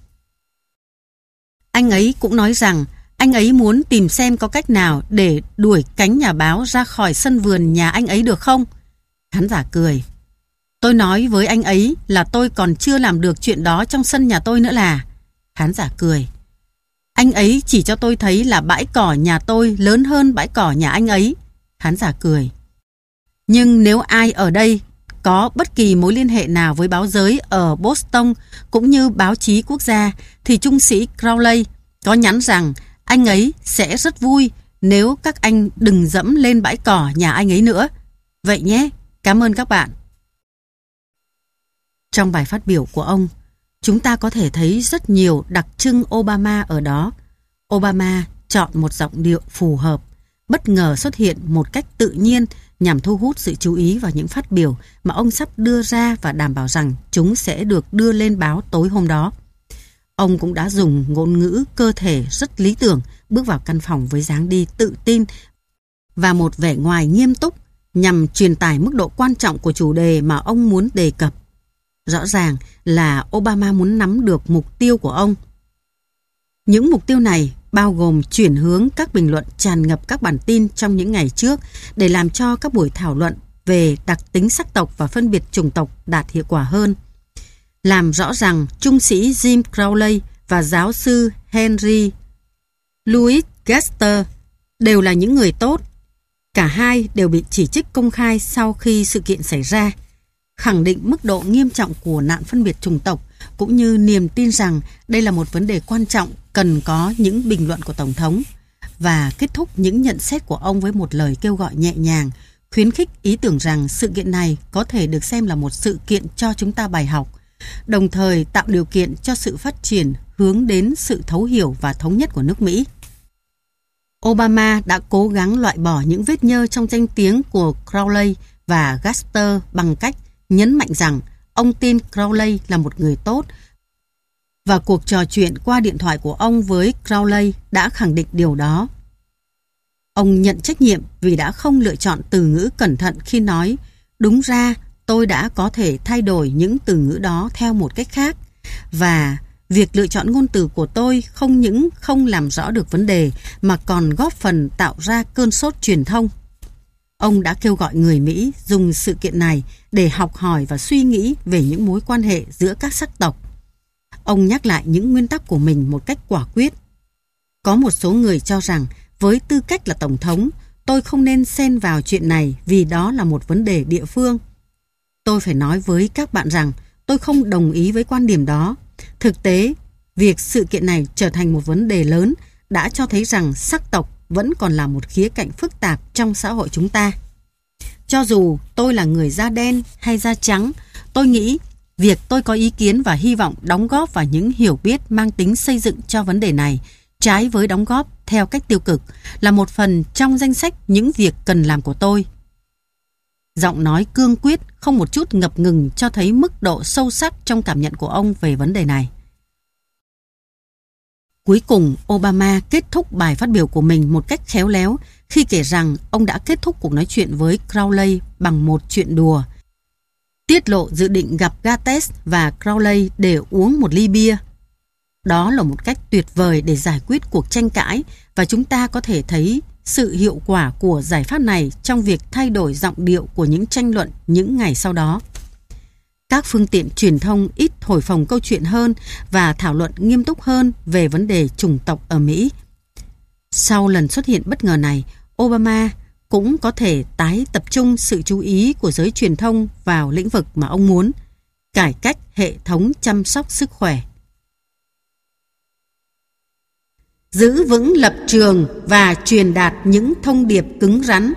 Anh ấy cũng nói rằng anh ấy muốn tìm xem có cách nào để đuổi cánh nhà báo ra khỏi sân vườn nhà anh ấy được không? Khán giả cười. Tôi nói với anh ấy là tôi còn chưa làm được chuyện đó trong sân nhà tôi nữa là. Khán giả cười. Anh ấy chỉ cho tôi thấy là bãi cỏ nhà tôi lớn hơn bãi cỏ nhà anh ấy. Khán giả cười. Nhưng nếu ai ở đây có bất kỳ mối liên hệ nào với báo giới ở Boston cũng như báo chí quốc gia thì trung sĩ Crowley có nhắn rằng anh ấy sẽ rất vui nếu các anh đừng dẫm lên bãi cỏ nhà anh ấy nữa. Vậy nhé, cảm ơn các bạn. Trong bài phát biểu của ông, chúng ta có thể thấy rất nhiều đặc trưng Obama ở đó. Obama chọn một giọng điệu phù hợp, bất ngờ xuất hiện một cách tự nhiên nhằm thu hút sự chú ý vào những phát biểu mà ông sắp đưa ra và đảm bảo rằng chúng sẽ được đưa lên báo tối hôm đó. Ông cũng đã dùng ngôn ngữ cơ thể rất lý tưởng, bước vào căn phòng với dáng đi tự tin và một vẻ ngoài nghiêm túc nhằm truyền tải mức độ quan trọng của chủ đề mà ông muốn đề cập. Rõ ràng là Obama muốn nắm được mục tiêu của ông. Những mục tiêu này bao gồm chuyển hướng các bình luận tràn ngập các bản tin trong những ngày trước để làm cho các buổi thảo luận về đặc tính sắc tộc và phân biệt chủng tộc đạt hiệu quả hơn. Làm rõ rằng trung sĩ Jim Crowley và giáo sư Henry Louis Gaster đều là những người tốt. Cả hai đều bị chỉ trích công khai sau khi sự kiện xảy ra, khẳng định mức độ nghiêm trọng của nạn phân biệt chủng tộc cũng như niềm tin rằng đây là một vấn đề quan trọng cần có những bình luận của Tổng thống, và kết thúc những nhận xét của ông với một lời kêu gọi nhẹ nhàng, khuyến khích ý tưởng rằng sự kiện này có thể được xem là một sự kiện cho chúng ta bài học, đồng thời tạo điều kiện cho sự phát triển hướng đến sự thấu hiểu và thống nhất của nước Mỹ. Obama đã cố gắng loại bỏ những vết nhơ trong danh tiếng của Crowley và Gaster bằng cách nhấn mạnh rằng ông tin Crowley là một người tốt, và cuộc trò chuyện qua điện thoại của ông với Crowley đã khẳng định điều đó. Ông nhận trách nhiệm vì đã không lựa chọn từ ngữ cẩn thận khi nói, đúng ra tôi đã có thể thay đổi những từ ngữ đó theo một cách khác, và việc lựa chọn ngôn từ của tôi không những không làm rõ được vấn đề mà còn góp phần tạo ra cơn sốt truyền thông. Ông đã kêu gọi người Mỹ dùng sự kiện này để học hỏi và suy nghĩ về những mối quan hệ giữa các sắc tộc. Ông nhắc lại những nguyên tắc của mình một cách quả quyết. Có một số người cho rằng với tư cách là Tổng thống, tôi không nên xen vào chuyện này vì đó là một vấn đề địa phương. Tôi phải nói với các bạn rằng tôi không đồng ý với quan điểm đó. Thực tế, việc sự kiện này trở thành một vấn đề lớn đã cho thấy rằng sắc tộc vẫn còn là một khía cạnh phức tạp trong xã hội chúng ta. Cho dù tôi là người da đen hay da trắng, tôi nghĩ việc tôi có ý kiến và hy vọng đóng góp vào những hiểu biết mang tính xây dựng cho vấn đề này, trái với đóng góp theo cách tiêu cực, là một phần trong danh sách những việc cần làm của tôi. Giọng nói cương quyết, không một chút ngập ngừng, cho thấy mức độ sâu sắc trong cảm nhận của ông về vấn đề này. Cuối cùng, Obama kết thúc bài phát biểu của mình một cách khéo léo khi kể rằng ông đã kết thúc cuộc nói chuyện với Crowley bằng một chuyện đùa, tiết lộ dự định gặp Gates và Crowley để uống một ly bia. Đó là một cách tuyệt vời để giải quyết cuộc tranh cãi, và chúng ta có thể thấy sự hiệu quả của giải pháp này trong việc thay đổi giọng điệu của những tranh luận những ngày sau đó. Các phương tiện truyền thông ít thổi phồng câu chuyện hơn và thảo luận nghiêm túc hơn về vấn đề chủng tộc ở Mỹ. Sau lần xuất hiện bất ngờ này, Obama cũng có thể tái tập trung sự chú ý của giới truyền thông vào lĩnh vực mà ông muốn: cải cách hệ thống chăm sóc sức khỏe. Giữ vững lập trường và truyền đạt những thông điệp cứng rắn.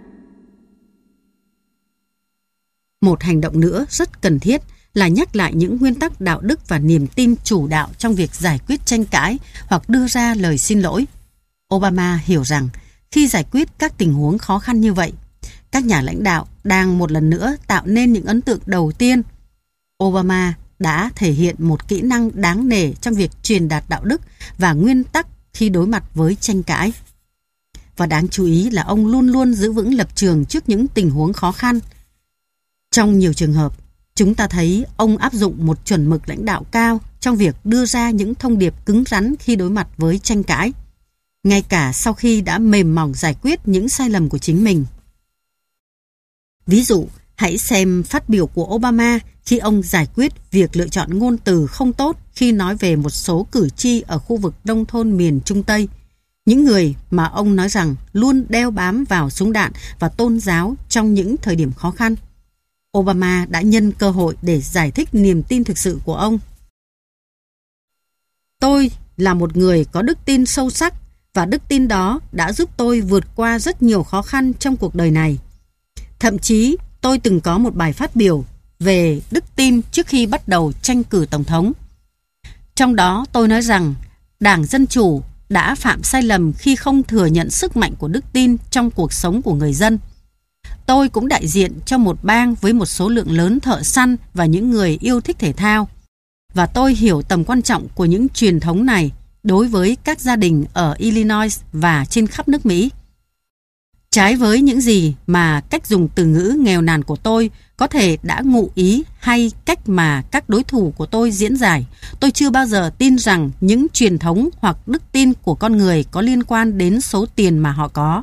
Một hành động nữa rất cần thiết là nhắc lại những nguyên tắc đạo đức và niềm tin chủ đạo trong việc giải quyết tranh cãi hoặc đưa ra lời xin lỗi. Obama hiểu rằng khi giải quyết các tình huống khó khăn như vậy, các nhà lãnh đạo đang một lần nữa tạo nên những ấn tượng đầu tiên. Obama đã thể hiện một kỹ năng đáng nể trong việc truyền đạt đạo đức và nguyên tắc khi đối mặt với tranh cãi. Và đáng chú ý là ông luôn luôn giữ vững lập trường trước những tình huống khó khăn. Trong nhiều trường hợp, chúng ta thấy ông áp dụng một chuẩn mực lãnh đạo cao trong việc đưa ra những thông điệp cứng rắn khi đối mặt với tranh cãi, ngay cả sau khi đã mềm mỏng giải quyết những sai lầm của chính mình. Ví dụ, hãy xem phát biểu của Obama khi ông giải quyết việc lựa chọn ngôn từ không tốt khi nói về một số cử tri ở khu vực nông thôn miền Trung Tây, những người mà ông nói rằng luôn đeo bám vào súng đạn và tôn giáo trong những thời điểm khó khăn. Obama đã nhân cơ hội để giải thích niềm tin thực sự của ông. Tôi là một người có đức tin sâu sắc, và đức tin đó đã giúp tôi vượt qua rất nhiều khó khăn trong cuộc đời này. Thậm chí, tôi từng có một bài phát biểu về đức tin trước khi bắt đầu tranh cử tổng thống. Trong đó tôi nói rằng Đảng Dân Chủ đã phạm sai lầm khi không thừa nhận sức mạnh của đức tin trong cuộc sống của người dân. Tôi cũng đại diện cho một bang với một số lượng lớn thợ săn và những người yêu thích thể thao. Và tôi hiểu tầm quan trọng của những truyền thống này đối với các gia đình ở Illinois và trên khắp nước Mỹ. Trái với những gì mà cách dùng từ ngữ nghèo nàn của tôi có thể đã ngụ ý hay cách mà các đối thủ của tôi diễn giải, tôi chưa bao giờ tin rằng những truyền thống hoặc đức tin của con người có liên quan đến số tiền mà họ có.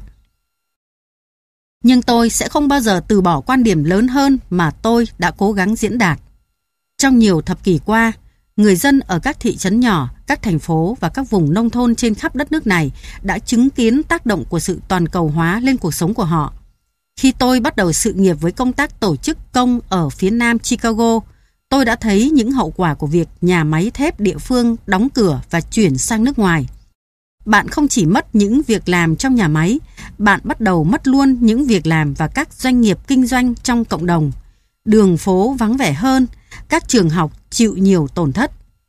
Nhưng tôi sẽ không bao giờ từ bỏ quan điểm lớn hơn mà tôi đã cố gắng diễn đạt. Trong nhiều thập kỷ qua, người dân ở các thị trấn nhỏ, các thành phố và các vùng nông thôn trên khắp đất nước này đã chứng kiến tác động của sự toàn cầu hóa lên cuộc sống của họ. Khi tôi bắt đầu sự nghiệp với công tác tổ chức công ở phía nam Chicago, tôi đã thấy những hậu quả của việc nhà máy thép địa phương đóng cửa và chuyển sang nước ngoài. Bạn không chỉ mất những việc làm trong nhà máy, bạn bắt đầu mất luôn những việc làm và các doanh nghiệp kinh doanh trong cộng đồng. Đường phố vắng vẻ hơn, các trường học chịu nhiều tổn thất.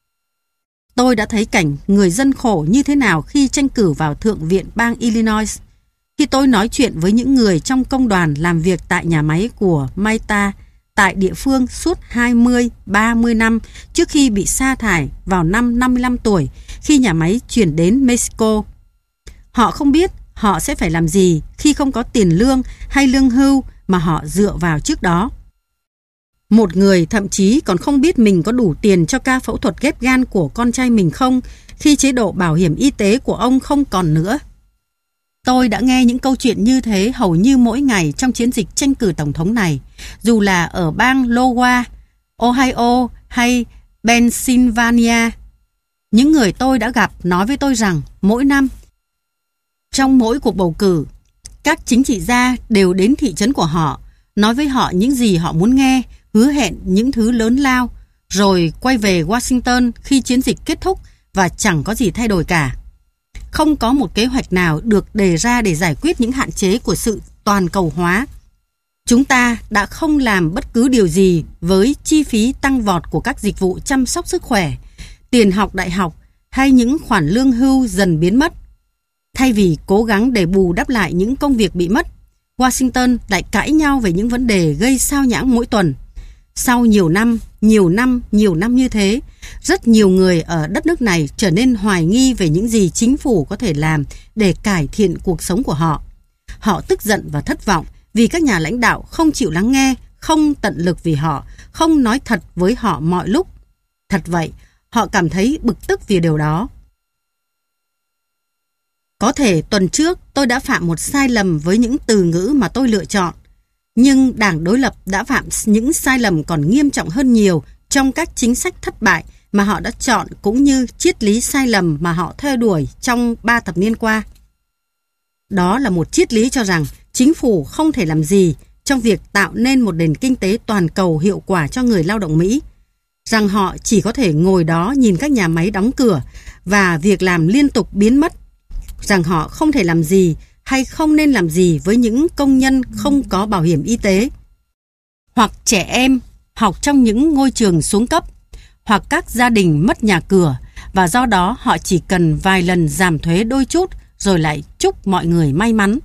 Tôi đã thấy cảnh người dân khổ như thế nào khi tranh cử vào Thượng viện bang Illinois. Khi tôi nói chuyện với những người trong công đoàn làm việc tại nhà máy của Meta tại địa phương suốt hai mươi ba mươi năm trước khi bị sa thải vào năm năm mươi lăm tuổi khi nhà máy chuyển đến Mexico. Họ không biết họ sẽ phải làm gì khi không có tiền lương hay lương hưu mà họ dựa vào trước đó. Một người thậm chí còn không biết mình có đủ tiền cho ca phẫu thuật ghép gan của con trai mình không khi chế độ bảo hiểm y tế của ông không còn nữa. Tôi đã nghe những câu chuyện như thế hầu như mỗi ngày trong chiến dịch tranh cử tổng thống này, dù là ở bang Iowa, Ohio hay Pennsylvania. Những người tôi đã gặp nói với tôi rằng mỗi năm, trong mỗi cuộc bầu cử, các chính trị gia đều đến thị trấn của họ, nói với họ những gì họ muốn nghe, hứa hẹn những thứ lớn lao, rồi quay về Washington khi chiến dịch kết thúc và chẳng có gì thay đổi cả. Không có một kế hoạch nào được đề ra để giải quyết những hạn chế của sự toàn cầu hóa. Chúng ta đã không làm bất cứ điều gì với chi phí tăng vọt của các dịch vụ chăm sóc sức khỏe, tiền học đại học hay những khoản lương hưu dần biến mất. Thay vì cố gắng để bù đắp lại những công việc bị mất, Washington lại cãi nhau về những vấn đề gây sao nhãng mỗi tuần. Sau nhiều năm, nhiều năm, nhiều năm như thế, rất nhiều người ở đất nước này trở nên hoài nghi về những gì chính phủ có thể làm để cải thiện cuộc sống của họ. Họ tức giận và thất vọng vì các nhà lãnh đạo không chịu lắng nghe, không tận lực vì họ, không nói thật với họ mọi lúc. Thật vậy, họ cảm thấy bực tức vì điều đó. Có thể tuần trước tôi đã phạm một sai lầm với những từ ngữ mà tôi lựa chọn, nhưng đảng đối lập đã phạm những sai lầm còn nghiêm trọng hơn nhiều trong các chính sách thất bại mà họ đã chọn cũng như triết lý sai lầm mà họ theo đuổi trong ba thập niên qua. Đó là một triết lý cho rằng chính phủ không thể làm gì trong việc tạo nên một nền kinh tế toàn cầu hiệu quả cho người lao động Mỹ, rằng họ chỉ có thể ngồi đó nhìn các nhà máy đóng cửa và việc làm liên tục biến mất, rằng họ không thể làm gì hay không nên làm gì với những công nhân không có bảo hiểm y tế, hoặc trẻ em học trong những ngôi trường xuống cấp, hoặc các gia đình mất nhà cửa và do đó họ chỉ cần vài lần giảm thuế đôi chút rồi lại chúc mọi người may mắn.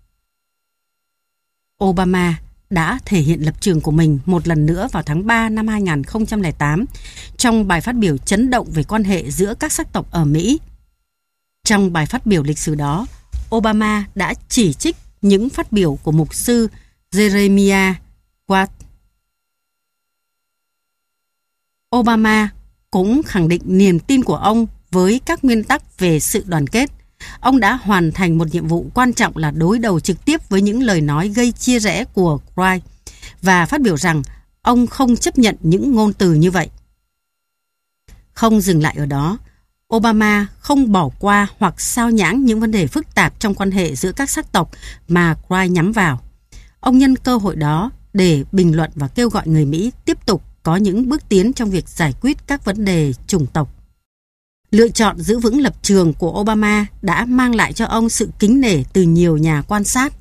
Obama đã thể hiện lập trường của mình một lần nữa vào tháng ba năm hai nghìn không trăm lẻ tám trong bài phát biểu chấn động về quan hệ giữa các sắc tộc ở Mỹ. Trong bài phát biểu lịch sử đó, Obama đã chỉ trích những phát biểu của mục sư Jeremiah Watt. Obama cũng khẳng định niềm tin của ông với các nguyên tắc về sự đoàn kết. Ông đã hoàn thành một nhiệm vụ quan trọng là đối đầu trực tiếp với những lời nói gây chia rẽ của Wright và phát biểu rằng ông không chấp nhận những ngôn từ như vậy. Không dừng lại ở đó, Obama không bỏ qua hoặc sao nhãng những vấn đề phức tạp trong quan hệ giữa các sắc tộc mà Wright nhắm vào. Ông nhân cơ hội đó để bình luận và kêu gọi người Mỹ tiếp tục có những bước tiến trong việc giải quyết các vấn đề chủng tộc. Lựa chọn giữ vững lập trường của Obama đã mang lại cho ông sự kính nể từ nhiều nhà quan sát.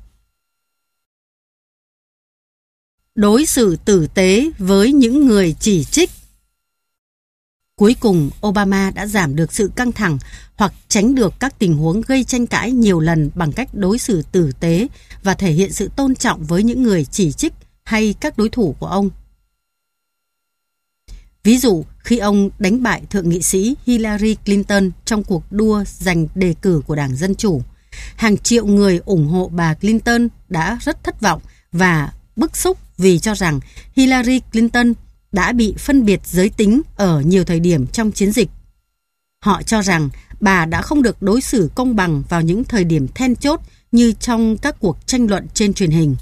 Đối xử tử tế với những người chỉ trích. Cuối cùng, Obama đã giảm được sự căng thẳng hoặc tránh được các tình huống gây tranh cãi nhiều lần bằng cách đối xử tử tế và thể hiện sự tôn trọng với những người chỉ trích hay các đối thủ của ông. Ví dụ, khi ông đánh bại Thượng nghị sĩ Hillary Clinton trong cuộc đua giành đề cử của Đảng Dân Chủ, hàng triệu người ủng hộ bà Clinton đã rất thất vọng và bức xúc vì cho rằng Hillary Clinton đã bị phân biệt giới tính ở nhiều thời điểm trong chiến dịch. Họ cho rằng bà đã không được đối xử công bằng vào những thời điểm then chốt như trong các cuộc tranh luận trên truyền hình.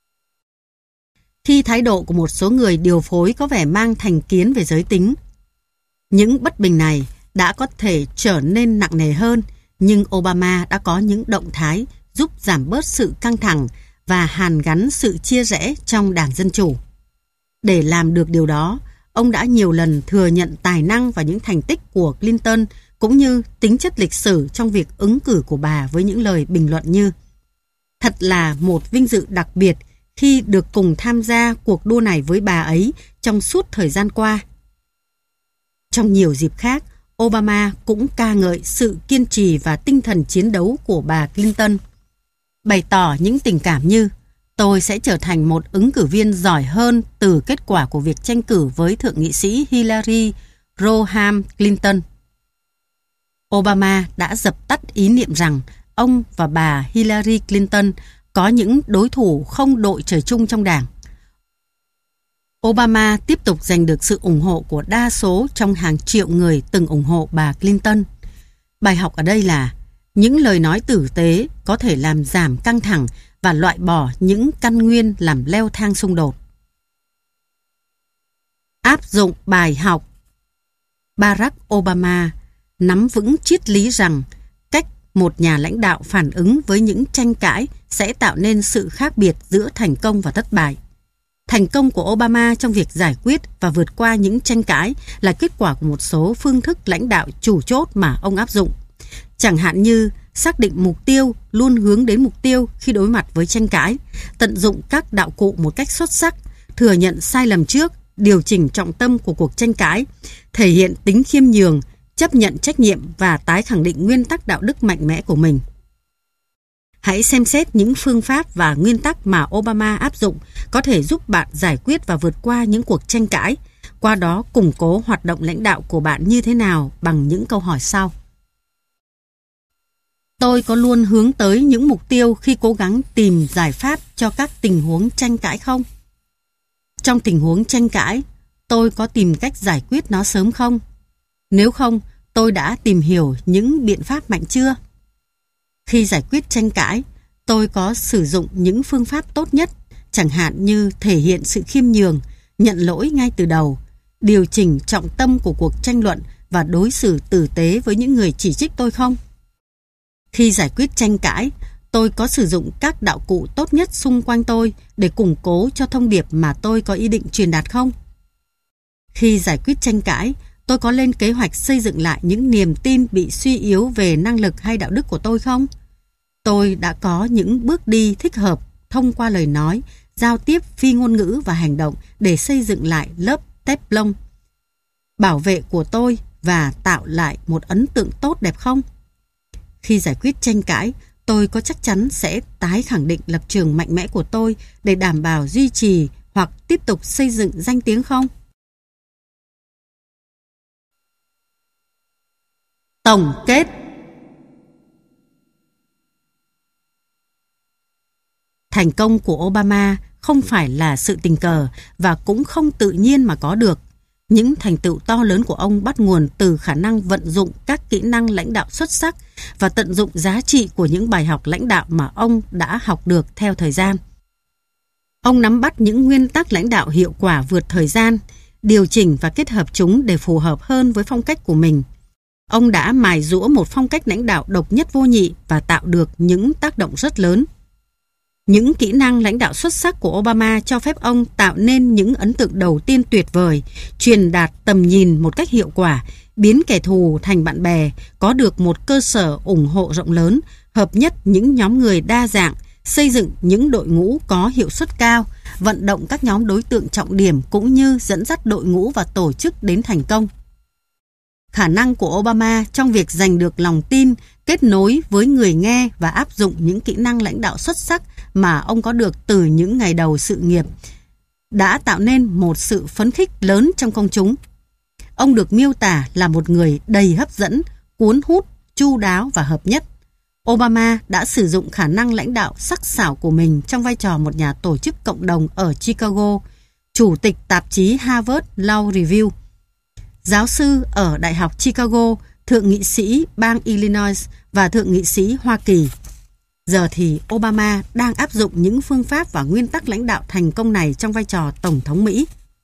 Khi thái độ của một số người điều phối có vẻ mang thành kiến về giới tính, những bất bình này đã có thể trở nên nặng nề hơn, nhưng Obama đã có những động thái giúp giảm bớt sự căng thẳng và hàn gắn sự chia rẽ trong Đảng Dân Chủ. Để làm được điều đó, ông đã nhiều lần thừa nhận tài năng và những thành tích của Clinton cũng như tính chất lịch sử trong việc ứng cử của bà với những lời bình luận như: "Thật là một vinh dự đặc biệt khi được cùng tham gia cuộc đua này với bà ấy trong suốt thời gian qua." Trong nhiều dịp khác, Obama cũng ca ngợi sự kiên trì và tinh thần chiến đấu của bà Clinton, bày tỏ những tình cảm như: "Tôi sẽ trở thành một ứng cử viên giỏi hơn từ kết quả của việc tranh cử với Thượng nghị sĩ Hillary Rodham Clinton." Obama đã dập tắt ý niệm rằng ông và bà Hillary Clinton có những đối thủ không đội trời chung trong Đảng. Obama tiếp tục giành được sự ủng hộ của đa số trong hàng triệu người từng ủng hộ bà Clinton. Bài học ở đây là những lời nói tử tế có thể làm giảm căng thẳng và loại bỏ những căn nguyên làm leo thang xung đột. Áp dụng bài học. Barack Obama nắm vững triết lý rằng cách một nhà lãnh đạo phản ứng với những tranh cãi sẽ tạo nên sự khác biệt giữa thành công và thất bại. Thành công của Obama trong việc giải quyết và vượt qua những tranh cãi là kết quả của một số phương thức lãnh đạo chủ chốt mà ông áp dụng. Chẳng hạn như xác định mục tiêu, luôn hướng đến mục tiêu khi đối mặt với tranh cãi, tận dụng các đạo cụ một cách xuất sắc, thừa nhận sai lầm trước, điều chỉnh trọng tâm của cuộc tranh cãi, thể hiện tính khiêm nhường, chấp nhận trách nhiệm và tái khẳng định nguyên tắc đạo đức mạnh mẽ của mình. Hãy xem xét những phương pháp và nguyên tắc mà Obama áp dụng có thể giúp bạn giải quyết và vượt qua những cuộc tranh cãi, qua đó củng cố hoạt động lãnh đạo của bạn như thế nào bằng những câu hỏi sau. Tôi có luôn hướng tới những mục tiêu khi cố gắng tìm giải pháp cho các tình huống tranh cãi không? Trong tình huống tranh cãi, tôi có tìm cách giải quyết nó sớm không? Nếu không, tôi đã tìm hiểu những biện pháp mạnh chưa? Khi giải quyết tranh cãi, tôi có sử dụng những phương pháp tốt nhất, chẳng hạn như thể hiện sự khiêm nhường, nhận lỗi ngay từ đầu, điều chỉnh trọng tâm của cuộc tranh luận và đối xử tử tế với những người chỉ trích tôi không? Khi giải quyết tranh cãi, tôi có sử dụng các đạo cụ tốt nhất xung quanh tôi để củng cố cho thông điệp mà tôi có ý định truyền đạt không? Khi giải quyết tranh cãi, tôi có lên kế hoạch xây dựng lại những niềm tin bị suy yếu về năng lực hay đạo đức của tôi không? Tôi đã có những bước đi thích hợp thông qua lời nói, giao tiếp phi ngôn ngữ và hành động để xây dựng lại lớp Teflon bảo vệ của tôi và tạo lại một ấn tượng tốt đẹp không? Khi giải quyết tranh cãi, tôi có chắc chắn sẽ tái khẳng định lập trường mạnh mẽ của tôi để đảm bảo duy trì hoặc tiếp tục xây dựng danh tiếng không? Tổng kết. Thành công của Obama không phải là sự tình cờ và cũng không tự nhiên mà có được. Những thành tựu to lớn của ông bắt nguồn từ khả năng vận dụng các kỹ năng lãnh đạo xuất sắc và tận dụng giá trị của những bài học lãnh đạo mà ông đã học được theo thời gian. Ông nắm bắt những nguyên tắc lãnh đạo hiệu quả vượt thời gian, điều chỉnh và kết hợp chúng để phù hợp hơn với phong cách của mình. Ông đã mài giũa một phong cách lãnh đạo độc nhất vô nhị và tạo được những tác động rất lớn. Những kỹ năng lãnh đạo xuất sắc của Obama cho phép ông tạo nên những ấn tượng đầu tiên tuyệt vời, truyền đạt tầm nhìn một cách hiệu quả, biến kẻ thù thành bạn bè, có được một cơ sở ủng hộ rộng lớn, hợp nhất những nhóm người đa dạng, xây dựng những đội ngũ có hiệu suất cao, vận động các nhóm đối tượng trọng điểm cũng như dẫn dắt đội ngũ và tổ chức đến thành công. Khả năng của Obama trong việc giành được lòng tin, kết nối với người nghe và áp dụng những kỹ năng lãnh đạo xuất sắc mà ông có được từ những ngày đầu sự nghiệp đã tạo nên một sự phấn khích lớn trong công chúng. Ông được miêu tả là một người đầy hấp dẫn, cuốn hút, chu đáo và hợp nhất. Obama đã sử dụng khả năng lãnh đạo sắc sảo của mình trong vai trò một nhà tổ chức cộng đồng ở Chicago, chủ tịch tạp chí Harvard Law Review, giáo sư ở Đại học Chicago, thượng nghị sĩ bang Illinois và thượng nghị sĩ Hoa Kỳ. Giờ thì Obama đang áp dụng những phương pháp và nguyên tắc lãnh đạo thành công này trong vai trò Tổng thống Mỹ.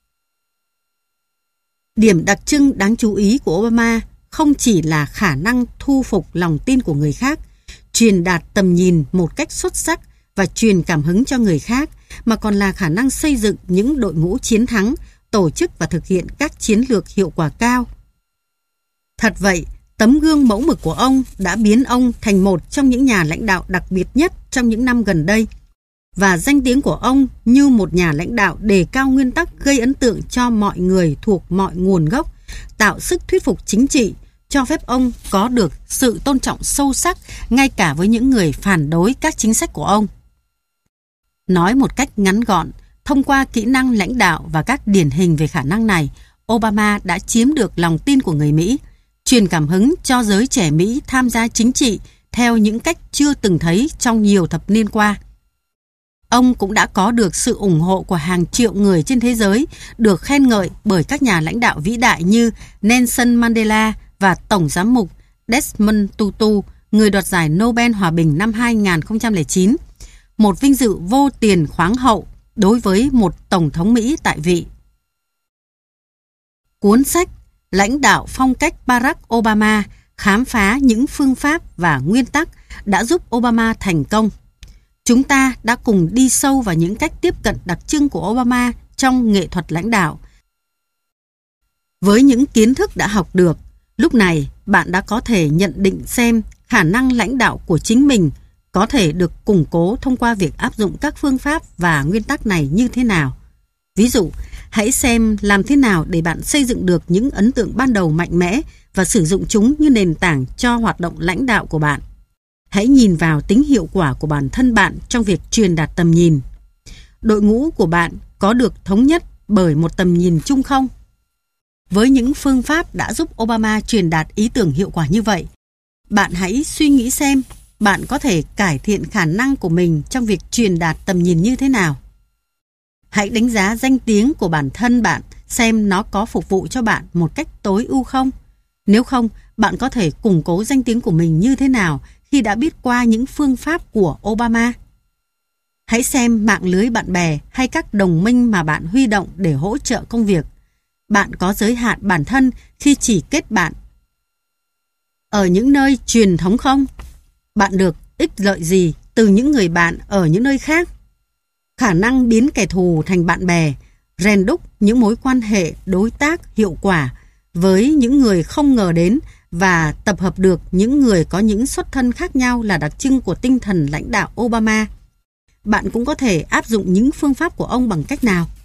Điểm đặc trưng đáng chú ý của Obama không chỉ là khả năng thu phục lòng tin của người khác, truyền đạt tầm nhìn một cách xuất sắc và truyền cảm hứng cho người khác, mà còn là khả năng xây dựng những đội ngũ chiến thắng, tổ chức và thực hiện các chiến lược hiệu quả cao. Thật vậy, tấm gương mẫu mực của ông đã biến ông thành một trong những nhà lãnh đạo đặc biệt nhất trong những năm gần đây, và danh tiếng của ông như một nhà lãnh đạo đề cao nguyên tắc gây ấn tượng cho mọi người thuộc mọi nguồn gốc, tạo sức thuyết phục chính trị, cho phép ông có được sự tôn trọng sâu sắc ngay cả với những người phản đối các chính sách của ông. Nói một cách ngắn gọn, thông qua kỹ năng lãnh đạo và các điển hình về khả năng này, Obama đã chiếm được lòng tin của người Mỹ, truyền cảm hứng cho giới trẻ Mỹ tham gia chính trị theo những cách chưa từng thấy trong nhiều thập niên qua. Ông cũng đã có được sự ủng hộ của hàng triệu người trên thế giới, được khen ngợi bởi các nhà lãnh đạo vĩ đại như Nelson Mandela và Tổng giám mục Desmond Tutu, người đoạt giải Nobel Hòa bình năm hai không không chín, một vinh dự vô tiền khoáng hậu đối với một Tổng thống Mỹ tại vị. Cuốn sách Lãnh đạo phong cách Barack Obama khám phá những phương pháp và nguyên tắc đã giúp Obama thành công. Chúng ta đã cùng đi sâu vào những cách tiếp cận đặc trưng của Obama trong nghệ thuật lãnh đạo. Với những kiến thức đã học được, lúc này bạn đã có thể nhận định xem khả năng lãnh đạo của chính mình có thể được củng cố thông qua việc áp dụng các phương pháp và nguyên tắc này như thế nào. Ví dụ, hãy xem làm thế nào để bạn xây dựng được những ấn tượng ban đầu mạnh mẽ và sử dụng chúng như nền tảng cho hoạt động lãnh đạo của bạn. Hãy nhìn vào tính hiệu quả của bản thân bạn trong việc truyền đạt tầm nhìn. Đội ngũ của bạn có được thống nhất bởi một tầm nhìn chung không? Với những phương pháp đã giúp Obama truyền đạt ý tưởng hiệu quả như vậy, bạn hãy suy nghĩ xem bạn có thể cải thiện khả năng của mình trong việc truyền đạt tầm nhìn như thế nào. Hãy đánh giá danh tiếng của bản thân bạn xem nó có phục vụ cho bạn một cách tối ưu không. Nếu không, bạn có thể củng cố danh tiếng của mình như thế nào khi đã biết qua những phương pháp của Obama. Hãy xem mạng lưới bạn bè hay các đồng minh mà bạn huy động để hỗ trợ công việc. Bạn có giới hạn bản thân khi chỉ kết bạn ở những nơi truyền thống không? Bạn được ích lợi gì từ những người bạn ở những nơi khác? Khả năng biến kẻ thù thành bạn bè, rèn đúc những mối quan hệ đối tác hiệu quả với những người không ngờ đến và tập hợp được những người có những xuất thân khác nhau là đặc trưng của tinh thần lãnh đạo Obama. Bạn cũng có thể áp dụng những phương pháp của ông bằng cách nào?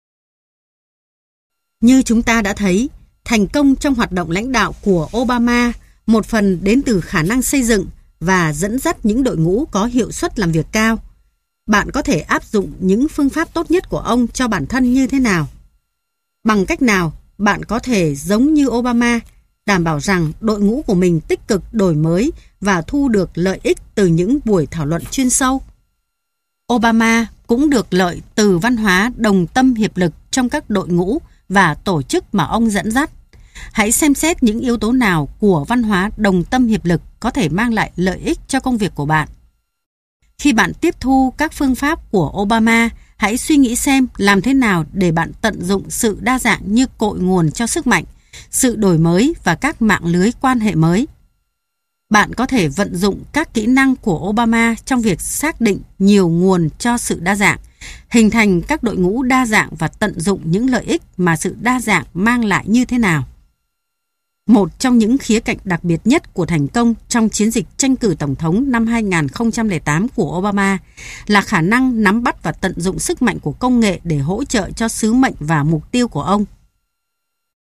Như chúng ta đã thấy, thành công trong hoạt động lãnh đạo của Obama một phần đến từ khả năng xây dựng và dẫn dắt những đội ngũ có hiệu suất làm việc cao. Bạn có thể áp dụng những phương pháp tốt nhất của ông cho bản thân như thế nào? Bằng cách nào bạn có thể giống như Obama, đảm bảo rằng đội ngũ của mình tích cực đổi mới và thu được lợi ích từ những buổi thảo luận chuyên sâu? Obama cũng được lợi từ văn hóa đồng tâm hiệp lực trong các đội ngũ và tổ chức mà ông dẫn dắt. Hãy xem xét những yếu tố nào của văn hóa đồng tâm hiệp lực có thể mang lại lợi ích cho công việc của bạn. Khi bạn tiếp thu các phương pháp của Obama, hãy suy nghĩ xem làm thế nào để bạn tận dụng sự đa dạng như cội nguồn cho sức mạnh, sự đổi mới và các mạng lưới quan hệ mới. Bạn có thể vận dụng các kỹ năng của Obama trong việc xác định nhiều nguồn cho sự đa dạng, hình thành các đội ngũ đa dạng và tận dụng những lợi ích mà sự đa dạng mang lại như thế nào. Một trong những khía cạnh đặc biệt nhất của thành công trong chiến dịch tranh cử tổng thống năm hai không không tám của Obama là khả năng nắm bắt và tận dụng sức mạnh của công nghệ để hỗ trợ cho sứ mệnh và mục tiêu của ông.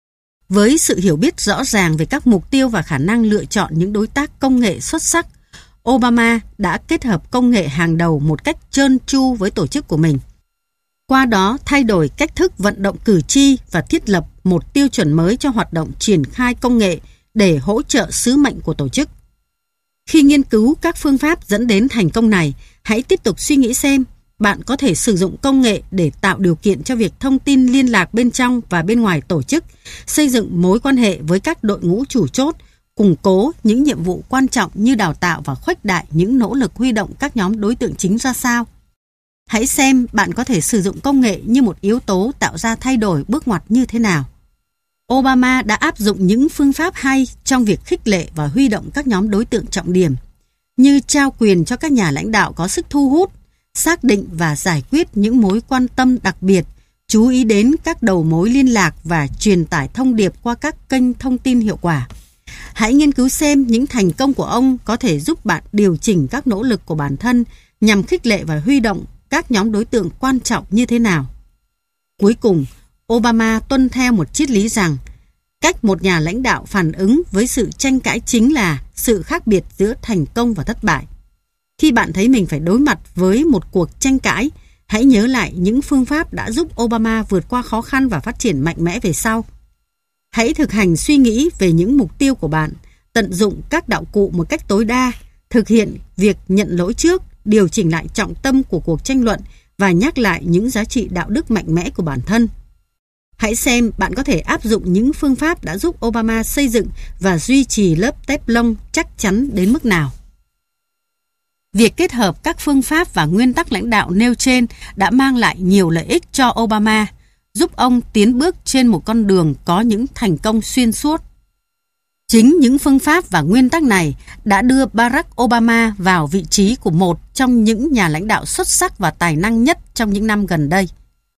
Với sự hiểu biết rõ ràng về các mục tiêu và khả năng lựa chọn những đối tác công nghệ xuất sắc, Obama đã kết hợp công nghệ hàng đầu một cách trơn tru với tổ chức của mình. Qua đó thay đổi cách thức vận động cử tri và thiết lập một tiêu chuẩn mới cho hoạt động triển khai công nghệ để hỗ trợ sứ mệnh của tổ chức. Khi nghiên cứu các phương pháp dẫn đến thành công này, hãy tiếp tục suy nghĩ xem bạn có thể sử dụng công nghệ để tạo điều kiện cho việc thông tin liên lạc bên trong và bên ngoài tổ chức, xây dựng mối quan hệ với các đội ngũ chủ chốt, củng cố những nhiệm vụ quan trọng như đào tạo và khuếch đại những nỗ lực huy động các nhóm đối tượng chính ra sao. Hãy xem bạn có thể sử dụng công nghệ như một yếu tố tạo ra thay đổi bước ngoặt như thế nào. Obama đã áp dụng những phương pháp hay trong việc khích lệ và huy động các nhóm đối tượng trọng điểm, như trao quyền cho các nhà lãnh đạo có sức thu hút, xác định và giải quyết những mối quan tâm đặc biệt, chú ý đến các đầu mối liên lạc và truyền tải thông điệp qua các kênh thông tin hiệu quả. Hãy nghiên cứu xem những thành công của ông có thể giúp bạn điều chỉnh các nỗ lực của bản thân nhằm khích lệ và huy động các nhóm đối tượng quan trọng như thế nào. Cuối cùng, Obama tuân theo một triết lý rằng cách một nhà lãnh đạo phản ứng với sự tranh cãi chính là sự khác biệt giữa thành công và thất bại. Khi bạn thấy mình phải đối mặt với một cuộc tranh cãi, hãy nhớ lại những phương pháp đã giúp Obama vượt qua khó khăn và phát triển mạnh mẽ về sau. Hãy thực hành suy nghĩ về những mục tiêu của bạn, tận dụng các đạo cụ một cách tối đa, thực hiện việc nhận lỗi trước, điều chỉnh lại trọng tâm của cuộc tranh luận và nhắc lại những giá trị đạo đức mạnh mẽ của bản thân. Hãy xem bạn có thể áp dụng những phương pháp đã giúp Obama xây dựng và duy trì lớp tép lông chắc chắn đến mức nào. Việc kết hợp các phương pháp và nguyên tắc lãnh đạo nêu trên đã mang lại nhiều lợi ích cho Obama, giúp ông tiến bước trên một con đường có những thành công xuyên suốt. Chính những phương pháp và nguyên tắc này đã đưa Barack Obama vào vị trí của một trong những nhà lãnh đạo xuất sắc và tài năng nhất trong những năm gần đây.